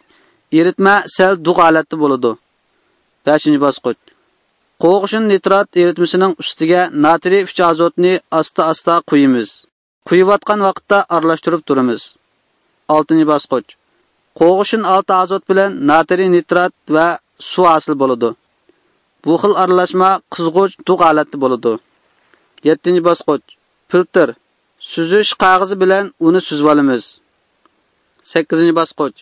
Eritma sal duq holatda bo'ladi. beshinchi bosqich. Qo'g'ishin nitrat eritmasining ustiga natriy uch azotni asta-asta quyamiz. Quyayotgan vaqtda aralashtirib turamiz. oltinchi bosqich. Qo'g'ishin olti azot bilan natriy nitrat va suv hosil bo'ladi. Bu xil aralashma qizg'uch duq holatda bo'ladi. yettinchi bosqich. Filtr. Suzish qog'ozi bilan uni suzib olamiz. sakkizinchi bosqich.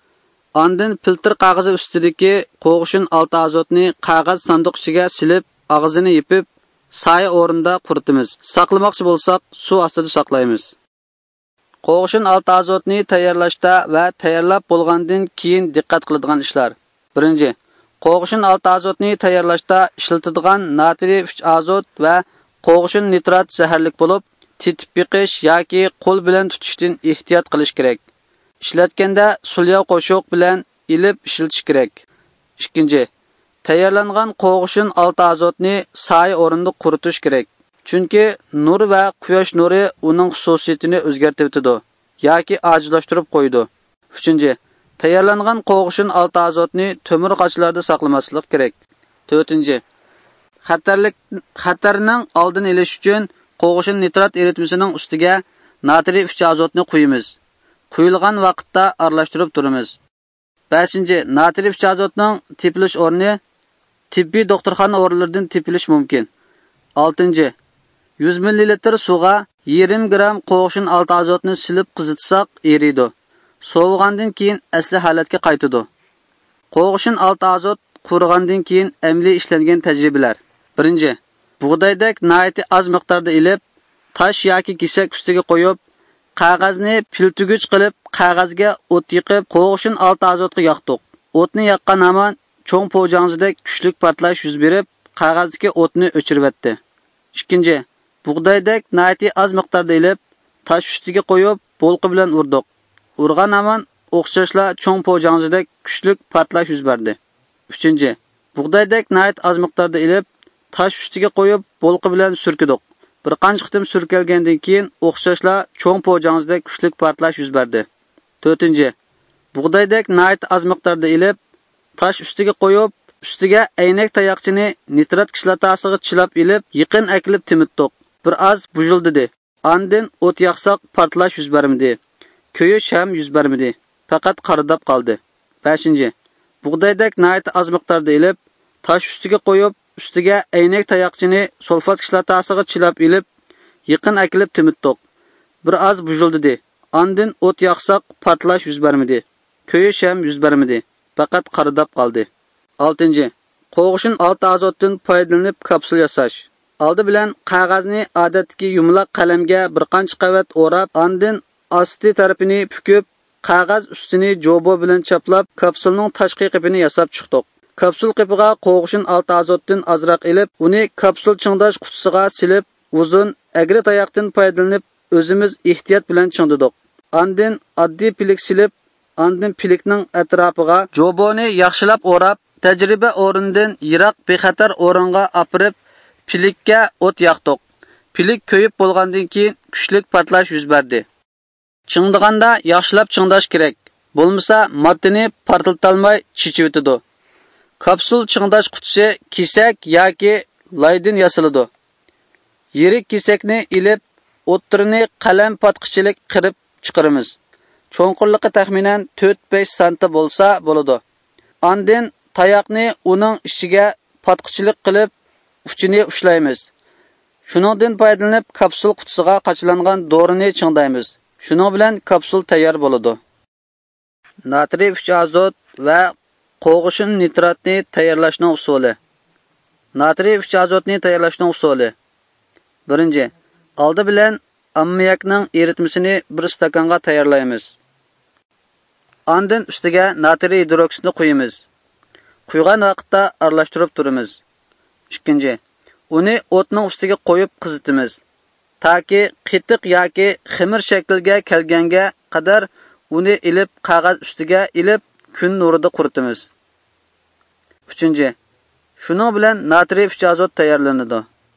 Ondan filtr qog'ozi ustidagi qo'g'ishin olti azotni qog'oz sanduq ichiga silib, og'zini yipib, soya o'rinda quritamiz. Saqlamoqchi bo'lsak, suv ostida saqlaymiz. Qo'g'ishin olti azotni tayyorlashda va tayyorlab bo'lgandan keyin diqqat qiladigan ishlar. Birinchi, qo'g'ishin olti azotni tayyorlashda ishlatiladigan natriy uch azot va qo'g'ishin nitrat zaharlik bo'lib, titib yiqish yoki qo'l bilan tutishdan ehtiyot qilish kerak. Ishlatganda sulya qo'shiq bilan ilib ishlatish kerak. Ikkinchi, tayyorlangan qo'g'ishin olti azotni soya o'rinda quritish kerak. Chunki nur va quyosh nuri uning xususiyatini o'zgartirib o'tadi yoki ojizlashtirib qo'yadi. Uchinchi, tayyorlangan qo'g'ishin olti azotni to'mir qochlarda saqlamaslik kerak. to'rtinchi, xatarlik xatarning oldini olish uchun qo'g'ishin nitrat eritmasining ustiga natriy uch azotni quyamiz. Quyilgan vaqtda aralashtirib turamiz. beshinchi, natriy uch azotning tepilish o'rni tibbiy doktorxona o'rinlaridan tepilish mumkin. oltinchi, yuz millilitr suvga yarim gram qo'g'ishin olti azotni silib qizitsak eriydi. Sovigandan keyin asli holatga qaytadi. Qo'g'ishin olti azot qurigandan keyin amaliy ishlangan tajribalar. birinchi, bug'doydek nihoyatda oz miqdorda ilib, tosh yoki kesak ustiga qo'yib, qog'ozni piltugich qilib, qog'ozga o't yiqib, qo'g'ishin olti azotga yoqdik. O'tni yoqqan hamon cho'ng po'jangzidek kuchli portlash yuz berib, qog'ozdagi o'tni o'chiribdi. Ikkinchi, bug'doydek nihoyatda oz miqdorda ilib, tosh ustiga qo'yib, bolqi bilan urdik. Urgan hamon o'xshashla cho'ng po'jangzidek kuchli portlash yuz berdi. Uchinchi, bug'doydek nihoyat oz miqdorda ilib, tosh ustiga qo'yib, bolqi bilan surkidik. Bir qancha qitim surkalgandan keyin o'xshashla cho'ng po'jangzidek kuchli portlash yuz berdi. to'rtinchi, bug'doydek nihoyat oz miqdorda ilib, tosh ustiga qo'yib, ustiga aynak tayoqchini nitrat kislotasiga chilab ilib, yaqin aklib timitdik. Bir oz bujildi. Ondan o't yoqsak portlash yuz bermadi. Ko'yish ham yuz bermadi. Faqat qaridab qoldi. beshinchi, bug'doydek nihoyat oz miqdorda ilib, tosh ustiga qo'yib, ustiga aynak tayoqchini sulfat kislotasiga chilab ilib, yaqin aklib timitdik. Bir oz bujildi. Ondan o't yoqsak portlash yuz bermadi. Ko'yish ham yuz bermadi. Faqat qaridab qoldi. oltinchi, qo'g'ishin olti azotdan foydalanib kapsul yasash. Oldi bilan qog'ozni odatdagi yumaloq qalamga bir qancha qavat o'rab, ondan osti tarafini pukib, qog'oz ustini jo'bo bilan chaplab, kapsulning tashqi qipini yasab chiqdik. Kapsul qipiga qo'g'ishin olti azotdan azroq ilib, uni kapsul chingdash qutisiga silib, uzun agri tayoqdan foydalanib, o'zimiz ehtiyot bilan chingdidik. Ondan oddiy pilik silib, ondan pilikning atrofiga joboni yaxshilab o'rab, tajriba o'rindan yiroq bexatar o'ringa opirib, pilikka o't yoqdik. Pilik ko'yib bo'lgandan keyin kuchli portlash yuz berdi. Chingdiganda yaxshilab chingdash kerak. Bo'lmasa moddani portlatolmay chichib o'tadi. Kapsul chingdash qutisi kesak yoki laydin yasaladi. Yirik kesakni ilib, o'ttirini qalam patqichilik qirib chiqaramiz. Cho'nqurligi taxminan to'rt besh santr bo'lsa bo'ladi. Ondan tayoqni uning ichiga patqichilik qilib, uchini ushlaymiz. Shuningdan foydalanib kapsul qutisiga qachilangan dorini chingdaymiz. Shuning bilan kapsul tayyor bo'ladi. Natriy uch azot va qo'g'ishin nitratni tayyorlashning usuli. Natriy uch azotni tayyorlashning usuli. Birinchi, oldi bilan ammoniakning eritmasini bir stakanga tayyorlaymiz. Ondan ustiga natriy hidroksidni quyamiz. Quygan vaqtda aralashtirib turamiz. Ikkinchi, uni o'tning ustiga qo'yib qizitamiz. Taki qitiq yoki ximir shaklga kelganga qadar uni ilib qog'oz ustiga ilib kun nurida quritamiz. Uchinchi, shuning bilan natriy uch azot tayyorlanadi.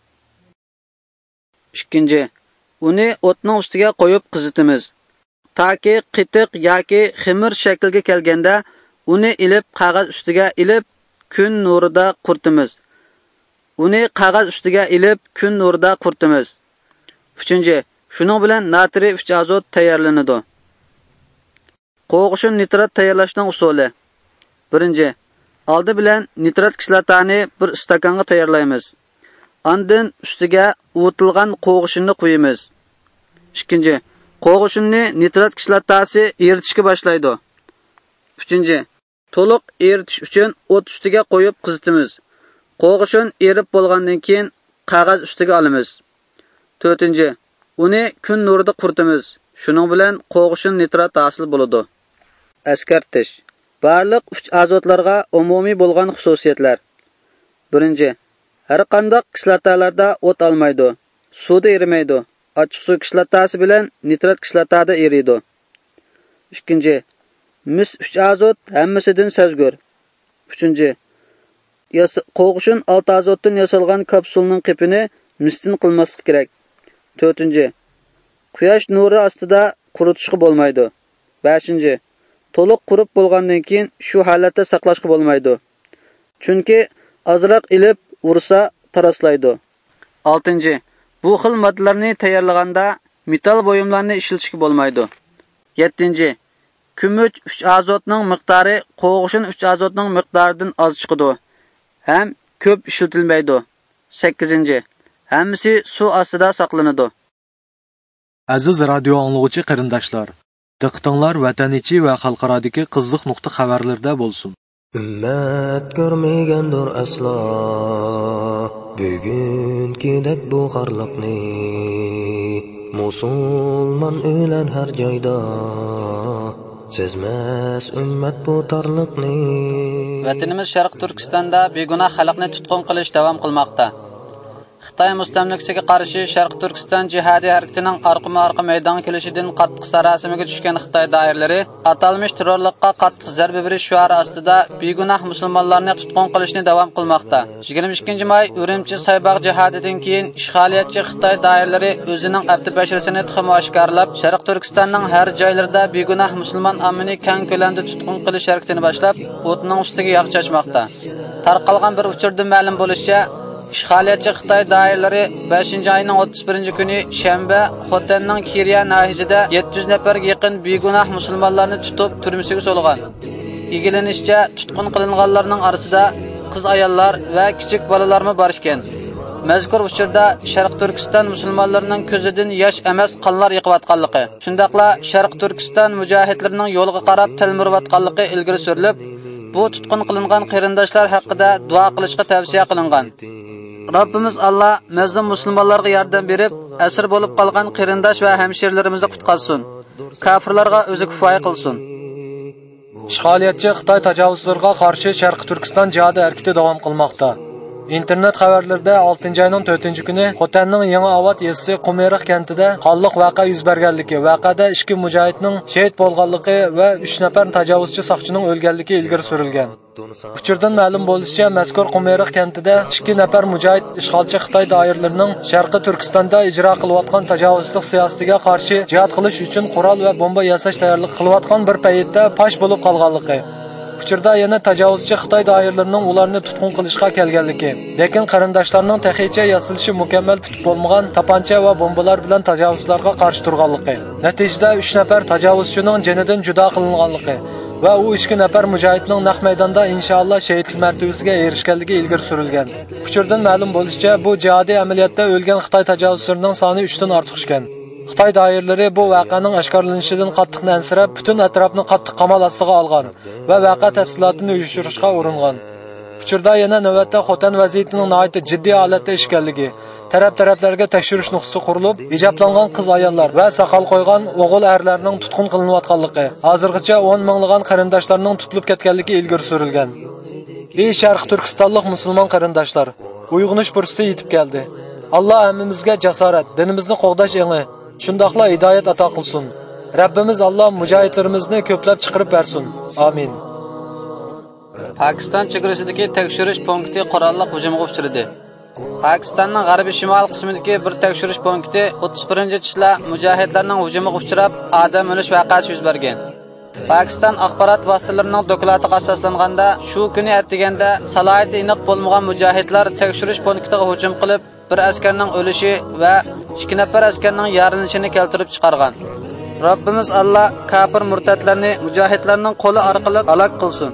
Ikkinchi, uni o'tning ustiga qo'yib qizitamiz. Taki qitiq yoki ximir shaklga kelganda uni ilib qog'oz ustiga ilib kun nurida quritamiz. Uni qog'oz ustiga ilib kun nurida quritamiz. Uchinchi, shuning bilan natriy uch azot tayyorlanadi. Qo'g'ishin nitrat tayyorlashning usuli. Birinchi, oldi bilan nitrat kislotani bir stakanga tayyorlaymiz. Ondan ustiga uvutilgan qo'g'ishinni quyamiz. Ikkinchi, qo'g'ishinni nitrat kislotasi eritishga boshlaydi. Uchinchi, to'liq eritish uchun o't ustiga qo'yib qizitamiz. Qo'g'ishin erib bo'lgandan keyin qog'oz ustiga olamiz. To'rtinchi, uni kun nurida quritamiz. Shuning bilan qo'g'ishin nitrat hosil bo'ladi. Askartish. Barliq uch azotlarga umumiy bo'lgan xususiyatlar. Birinchi, har qanday kislotalarda o't olmaydi, suvda erimaydi. Ochiq suv kislotasi bilan nitrat kislotada eriydi. Ikkinchi, mis uch azot hammasidan sezgur. Uchinchi, qo'g'ishin olti azotdan yasalgan kapsulning qipini mistin qilmaslik kerak. To'rtinchi, quyosh nuri ostida quritishga bo'lmaydi. Beshinchi, to'liq qurib bo'lgandan keyin shu holatda saqlashga bo'lmaydi. Chunki azroq ilib ursa taraslaydi. oltinchi, bu xil moddalarni tayyorlaganda metall buyumlarni ishlatishga bo'lmaydi. yettinchi, kumuch uch azotning miqdori qo'g'ishin uch azotning miqdoridan oz chiqadi. Ham ko'p ishlatilmaydi. sakkizinchi, hammasi suv ostida saqlanadi. Aziz radio anglag'uvchi qarindoshlar, diqqatinglar vatan ichi va xalqarodagi qiziq nuqta xabarlarda bo'lsin. Ummat ko'rmagandir aslo bugunkidek bu xorliqni. Musulmon o'lan har joyda sezmas ummat bu torliqni. Vatanimiz Sharq Turkistonda begunoh xalqni tutqun qilish davom qilmoqda. Xitoy mustamlikasiga qarshi Sharq Turkiston jihodiy harakatining orqama-orqa maydonga kelishidan qattiq sarosimaga tushgan Xitoy doiralari atalmish terrorlikqa qattiq zarba berish shiori ostida begunoh musulmonlarni tutqun qilishni davom qilmoqda. yigirma ikkinchi may Urumchi Saybaq jihodidan keyin ishg'oliyatchi Xitoy doiralari o'zining abdi bashirisini tuxum oshkorlab, Sharq Turkistonning har joylarida begunoh musulmon ommani keng ko'lamda tutqun qilish harakatini boshlab, o'tning ustiga yog' chachmoqda. Tarqalgan bir uchurda ma'lum bo'lishicha, ishg'oliyatchi Xitoy doiralari beshinchi oyning o'ttiz birinchi kuni shanba Xotanning Kiriya nahiyasida yetti yuz nafarga yaqin begunoh musulmonlarni tutib turmasiga solgan. Igilanishicha, tutqun qilinganlarning orasida qiz ayollar va kichik bolalarmi bor ekan. Mazkur uchurda Sharq Turkiston musulmonlarining ko'zidan yosh emas qonlar yiqayotganligi, shundaqla Sharq Turkiston mujohidlarining yo'liga qarab tilmirayotganligi ilgari surilib, bu tutqun qilingan qarindoshlar haqida duo qilishga tavsiya qilingan. Rabbimiz Allah mazlum musulmonlarga yordam berib, asir bo'lib qolgan qarindosh va hamshirlarimizni qutqarsin. Kafirlarga o'zi kifoya qilsin. Ishg'oliyatchi Xitoy tajovuzlariga qarshi Sharq Turkiston jihodi harakati davom qilmoqda. Internet xabarlarida oltinchi oyning to'rtinchi kuni Xotanning Yangi Avot yezisi Qumeriq kentida qonliq voqea yuz berganligi, voqeada ikki mujohidning shahid bo'lganligi va uch nafar tajovuzchi soqchining o'lganligi ilgari surilgan. Uchurdan ma'lum bo'lishicha, mazkur Qumeriq kentida ikki nafar mujohid ishg'olchi Xitoy doiralarining Sharqi Turkistonda ijro qilayotgan tajovuzlik siyosatiga qarshi jihad qilish uchun qurol va bomba yasash tayyorlik qilayotgan bir paytda pash bo'lib qolganligi. Uchurda yana tajovuzchi Xitoy doiralarining ularni tutqun qilishga kelganligi, lekin qarindoshlarning taxicha yasalishi mukammal tutib bo'lmagan tapancha va bombalar bilan tajovuzlarga qarshi turganligi. Natijada uch nafar tajovuzchining jonidan judo qilinganligi va u ikki nafar mujohidning naq maydonda inshaalloh shahidlik martabasiga erishganligi ilgari surilgan. Uchurdan ma'lum bo'lishicha, bu jihodiy amaliyotda o'lgan Xitoy tajovuzchilarining soni uch dan ortiq ekan. Xitoy doiralari bu voqeaning oshkorlanishidan qattiq ansirab, butun atrofni qattiq qamal ostiga olgan va voqea tafsilotini uyushtirishga uringan. Uchurda yana navbatda Xotan vaziyatining nihoyatda jiddiy holatda ekanligi, taraf-taraflarga tekshirish nuqtasi qurilib, ijoblangan qiz-ayollar va saqal qo'ygan o'g'il erlarning tutqun qilinayotganligi, hozirgacha o'n minglagan qarindoshlarning tutilib ketganligi ilgari surilgan. Ey Sharq Turkistonlik musulmon qarindoshlar, uyg'onish fursati yetib keldi. Alloh hammamizga jasorat, dinimizni qo'g'dash engi, shundoqla hidoyat ato qilsin. Rabbimiz Alloh mujohidlarimizni ko'plab chiqarib bersin. Amin. Pakiston chegarasidagi tekshirish punkti qurolli hujumga uchradi. Pakistonning g'arbiy shimol qismidagi bir tekshirish punkti o'ttiz birinchi tishla mujohidlarning hujumiga uchrab, odam o'lish voqeasi yuz bergan. Pakiston axborot vositalarining doklatiga asoslanganda, shu kuni atdiganda salohiyati aniq bo'lmagan mujohidlar tekshirish punktiga hujum qilib, bir askarning o'lishi va ikki nafar askarning yaralanishini keltirib chiqargan. Rabbimiz Alloh kafir murtadlarni mujohidlarning qo'li orqali halok qilsin.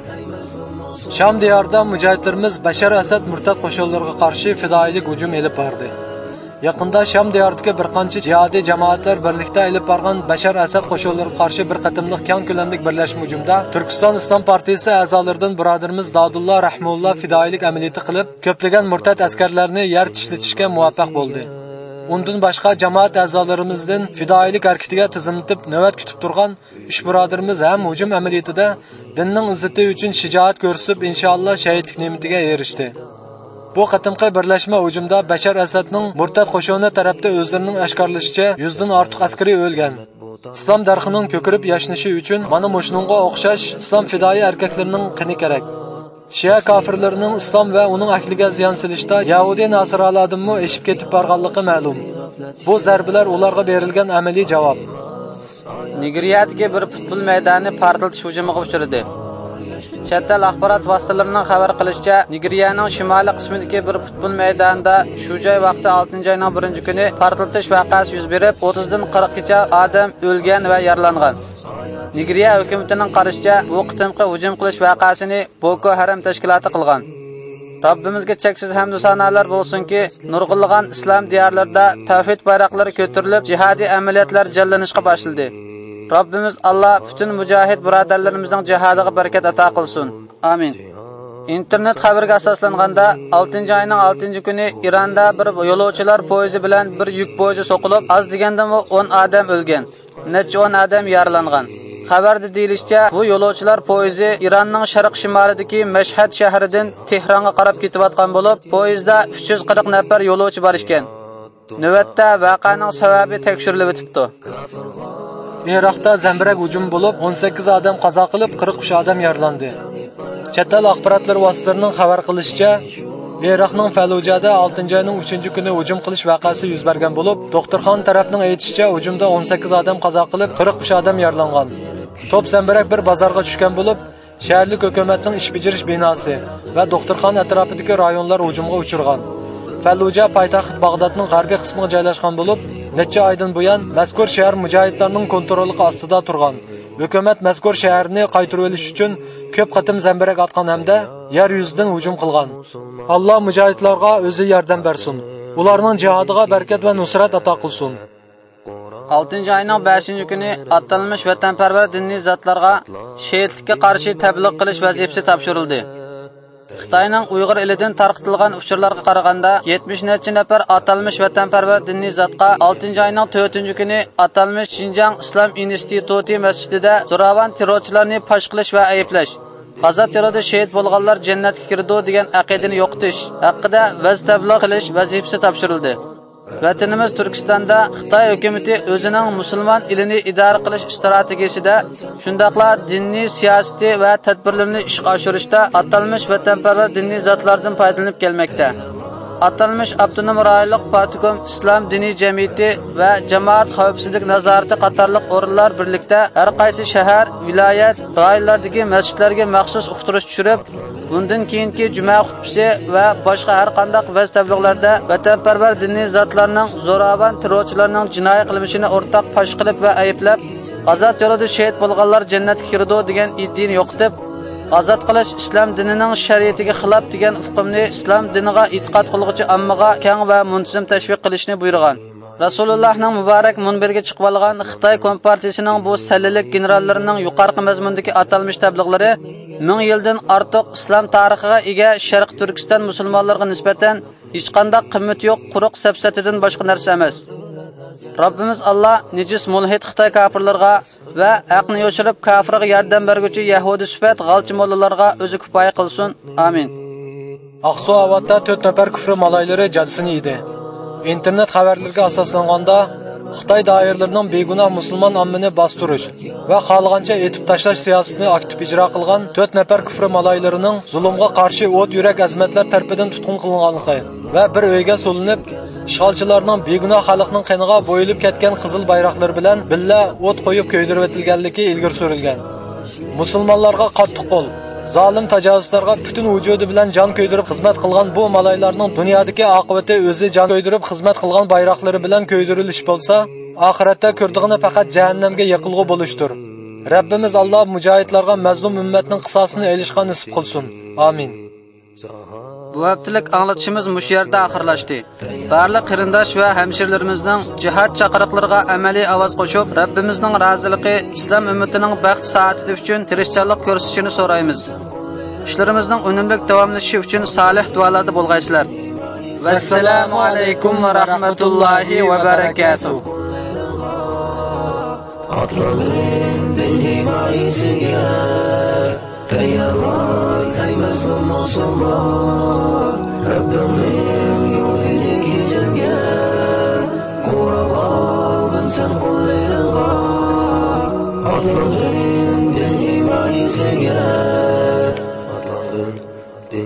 Sham diyorida mujohidlarimiz Bashar Asad murtad qo'shinlariga qarshi fidoilik hujum elib bordi. Yaqinda Sham diyoridagi bir qancha jihodiy jamoatlar birlikda elib borgan Bashar Asad qo'shinlariga qarshi bir qatimliq keng ko'lamli birlashma hujumda Turkiston Islom partiyasi a'zolaridan birodarimiz Dadulloh Rahimulloh fidoilik amaliyoti qilib, ko'plagan murtad askarlarni yer tishlatishga muvaffaq bo'ldi. Undan boshqa jamoat a'zolarimizdan fidoilik harakatiga tizimlitib navbat kutib turgan uch birodarimiz ham hujum amaliyotida dinning izzati uchun shijoat ko'rsatib, inshaalloh shahidlik ne'matiga erishdi. Bu qatimqi birlashma hujumda Bashar Asadning murtad qo'shini tarafda o'zlarining oshkorlashicha yuz dan ortiq askari o'lgan. Islom darxining ko'kirib yashnashi uchun mana mushuningga o'xshash islom fidoi erkaklarining qini kerak. Shia kafirlarining islom va uning ahliga ziyon silishda Yahudi nasronlardanmi eshib ketib borganligi ma'lum. Bu zarbalar ularga berilgan amaliy javob. Nigeriyadagi bir futbol maydoni portlatish hujumiga uchradi. Chet el axborot vositalarining xabar qilishicha, Nigeriyaning shimoliy qismidagi bir futbol maydonida shu joy vaqti oltinchi oyning birinchi kuni portlatish voqeasi yuz berib, o'ttiz dan qirq gacha odam o'lgan va yaralangan. Nigeriya hukumatining qarashicha, bu qitimqi hujum qilish voqeasini Boko Haram tashkiloti qilgan. Rabbimizga cheksiz hamd va sanolar bo'lsinki, nurg'unlagan islom diyorlarida tavhid bayroqlari ko'tarilib, jihodiy amaliyotlar jallanishga boshladi. Rabbimiz Alloh butun mujohid birodarlarimizning jihodiga barakat ato qilsin. Amin. Internet xabariga asoslanganda, oltinchi oyning oltinchi kuni Ironda bir yo'lovchilar poyezdi bilan bir yuk poyezdi so'qilib, az deganda o'n odam o'lgan, necha o'n odam yaralangan. Xabarda deyilishicha, bu yo'lovchilar poyezdi Ironning sharq-shimolidagi Mashhad shahridan Tehronga qarab ketayotgan bo'lib, poyezdda uch yuz qirq nafar yo'lovchi bor ekan. Navbatda voqeaning sababi tekshirilib o'tibdi. Iroqda zambirak hujum bo'lib, o'n sakkiz odam qazo qilib, qirq uch odam yaralandi. Chet el axborotlar vositalarining xabar qilishicha, Iroqning Falujada oltinchi oyning uchinchi kuni hujum qilish voqeasi yuz bergan bo'lib, doktorxon tarafining aytishicha, hujumda o'n sakkiz odam qazo qilib, qirq uch odam yaralangan. Top zambirak bir bozorga tushgan bo'lib, shaharlik hukumatning ish bajarish binosi va doktorxon atrofidagi rayonlar hujumga uchirgan. Falluja poytaxt Bag'dodning g'arbiy qismiga joylashgan bo'lib, necha oydan buyon mazkur shahar mujohidlarning kontroli ostida turgan. Hukumat mazkur shaharni qaytarib olish uchun ko'p qatim zambirak otgan hamda yer yuzidan hujum qilgan. Alloh mujohidlarga o'zi yordam bersin. Ularning jihodiga barakat va nusrat ato qilsin. oltinchi oyning beshinchi kuni atalmish vatanparvar diniy zotlarga shehidlikka qarshi tabliğ qilish vazifasi topshirildi. Xitoyning Uyg'ur elidan tarqatilgan uchurlarga qaraganda yetmish necha nafar atalmish vatanparvar diniy zotga oltinchi oyning to'rtinchi kuni atalmish Xinjiang Islom instituti masjidida zo'ravon terrorchilarni fosh qilish va ayiblash, G'azo terrorida shahid bo'lganlar jannatga kirdi degan aqidani yo'qotish haqida vaz tabliğ qilish vazifasi topshirildi. Vatanimiz Turkistonda Xitoy hukumatı o'zining musulmon elini idora qilish strategiyasida shundaqla diniy siyosati va tadbirlarni ishga oshirishda atalmish vatanparvar diniy zotlardan foydalanib kelmoqda. Atalmish Avtonom rayonlik Partikom Islom diniy jamiyati va jamoat xavfsizlik nazorati qatorliq o'rinlar birlikda har qaysi shahar, viloyat, rayonlardagi masjidlarga maxsus uqtirish tushirib, bundan keyingi juma xutbasi va boshqa har qanday vaz tabliğlarda vatanparvar diniy zotlarning zo'ravon terrorchilarning jinoiy qilmishini o'rtaq fosh qilib va ayblab, G'azo terrorida shahid bo'lganlar jannatga kirdi degan iddiani yo'qotib, azod qilish islom dinining shariatiga xilof degan hukmni islom diniga e'tiqod qiluvchi ommaga keng va muntazam tashviq qilishni buyurgan. Rasulullohning muborak munbirga chiqib olgan Xitoy Kompartiyasining bu sallilik generallarining yuqorqi mazmundagi atalmish tabliğlari ming yildan ortiq islom tarixiga ega Sharq Turkiston musulmonlariga nisbatan hech qanday qimmati yo'q quruq safsatidan boshqa narsa emas. Rabbimiz Allah nejis mulhid Xitoy kafirlarga va haqni yoshirib kafirga yordam berguvchi Yahudi sifat g'alchi mollalarga o'zi kifoya qilsin. Amin. Aqsu avatda to'rt nafar kufr malaylari jazosini yedi. İnternet xabarlarga asoslanganda Xitoy doiralarining begunoh musulmon ommani bostirish va xohlagancha etib tashlash siyosatini aktiv ijro qilgan to'rt nafar kufr malaylarining zulmga qarshi o't yurak azmatlar tarafidan tutqun qilinganligi va bir o'yga solinib ishg'olchilarning begunoh xalqning qiniga bo'yilib ketgan qizil bayroqlar bilan billa o't qo'yib ko'ydirib etilganligi ilgari surilgan. Musulmonlarga qattiq qo'l zalim tajovuzlarga butun vujudi bilan jon ko'ydirib xizmat qilgan bu malaylarning dunyodagi oqibati o'zi jon ko'ydirib xizmat qilgan bayroqlari bilan ko'ydirilish bo'lsa, oxiratda ko'rdig'ini faqat jahannamga yiqilg'u bo'lishdir. Rabbimiz Alloh mujohidlarga mazlum ummatning qisosini elishga nasib qilsin. Amin. Bu haftalik anlatışımız mush yerda oxirlashdi. Barliq qarindosh va hamshirlarimizning jihad chaqiriqlariga amaliy ovoz qo'shib, Rabbimizning roziligi, islom ummatining baxt saodati uchun tirishchilik ko'rsatishini so'raymiz. Ishlarimizning unumli davomlashishi uchun solih duolarda bo'lg'aysizlar. Vassalomu alaykum va rahmatullohi va barakatuh. Tayyorlan ey mazlum musulmon, Rabbimning yo'lini kechirga, Qur'on olgin sen qo'llaringga, otlangin din himoyasiga, otlangin din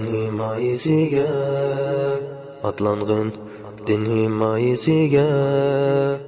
himoyasiga, otlangin din himoyasiga.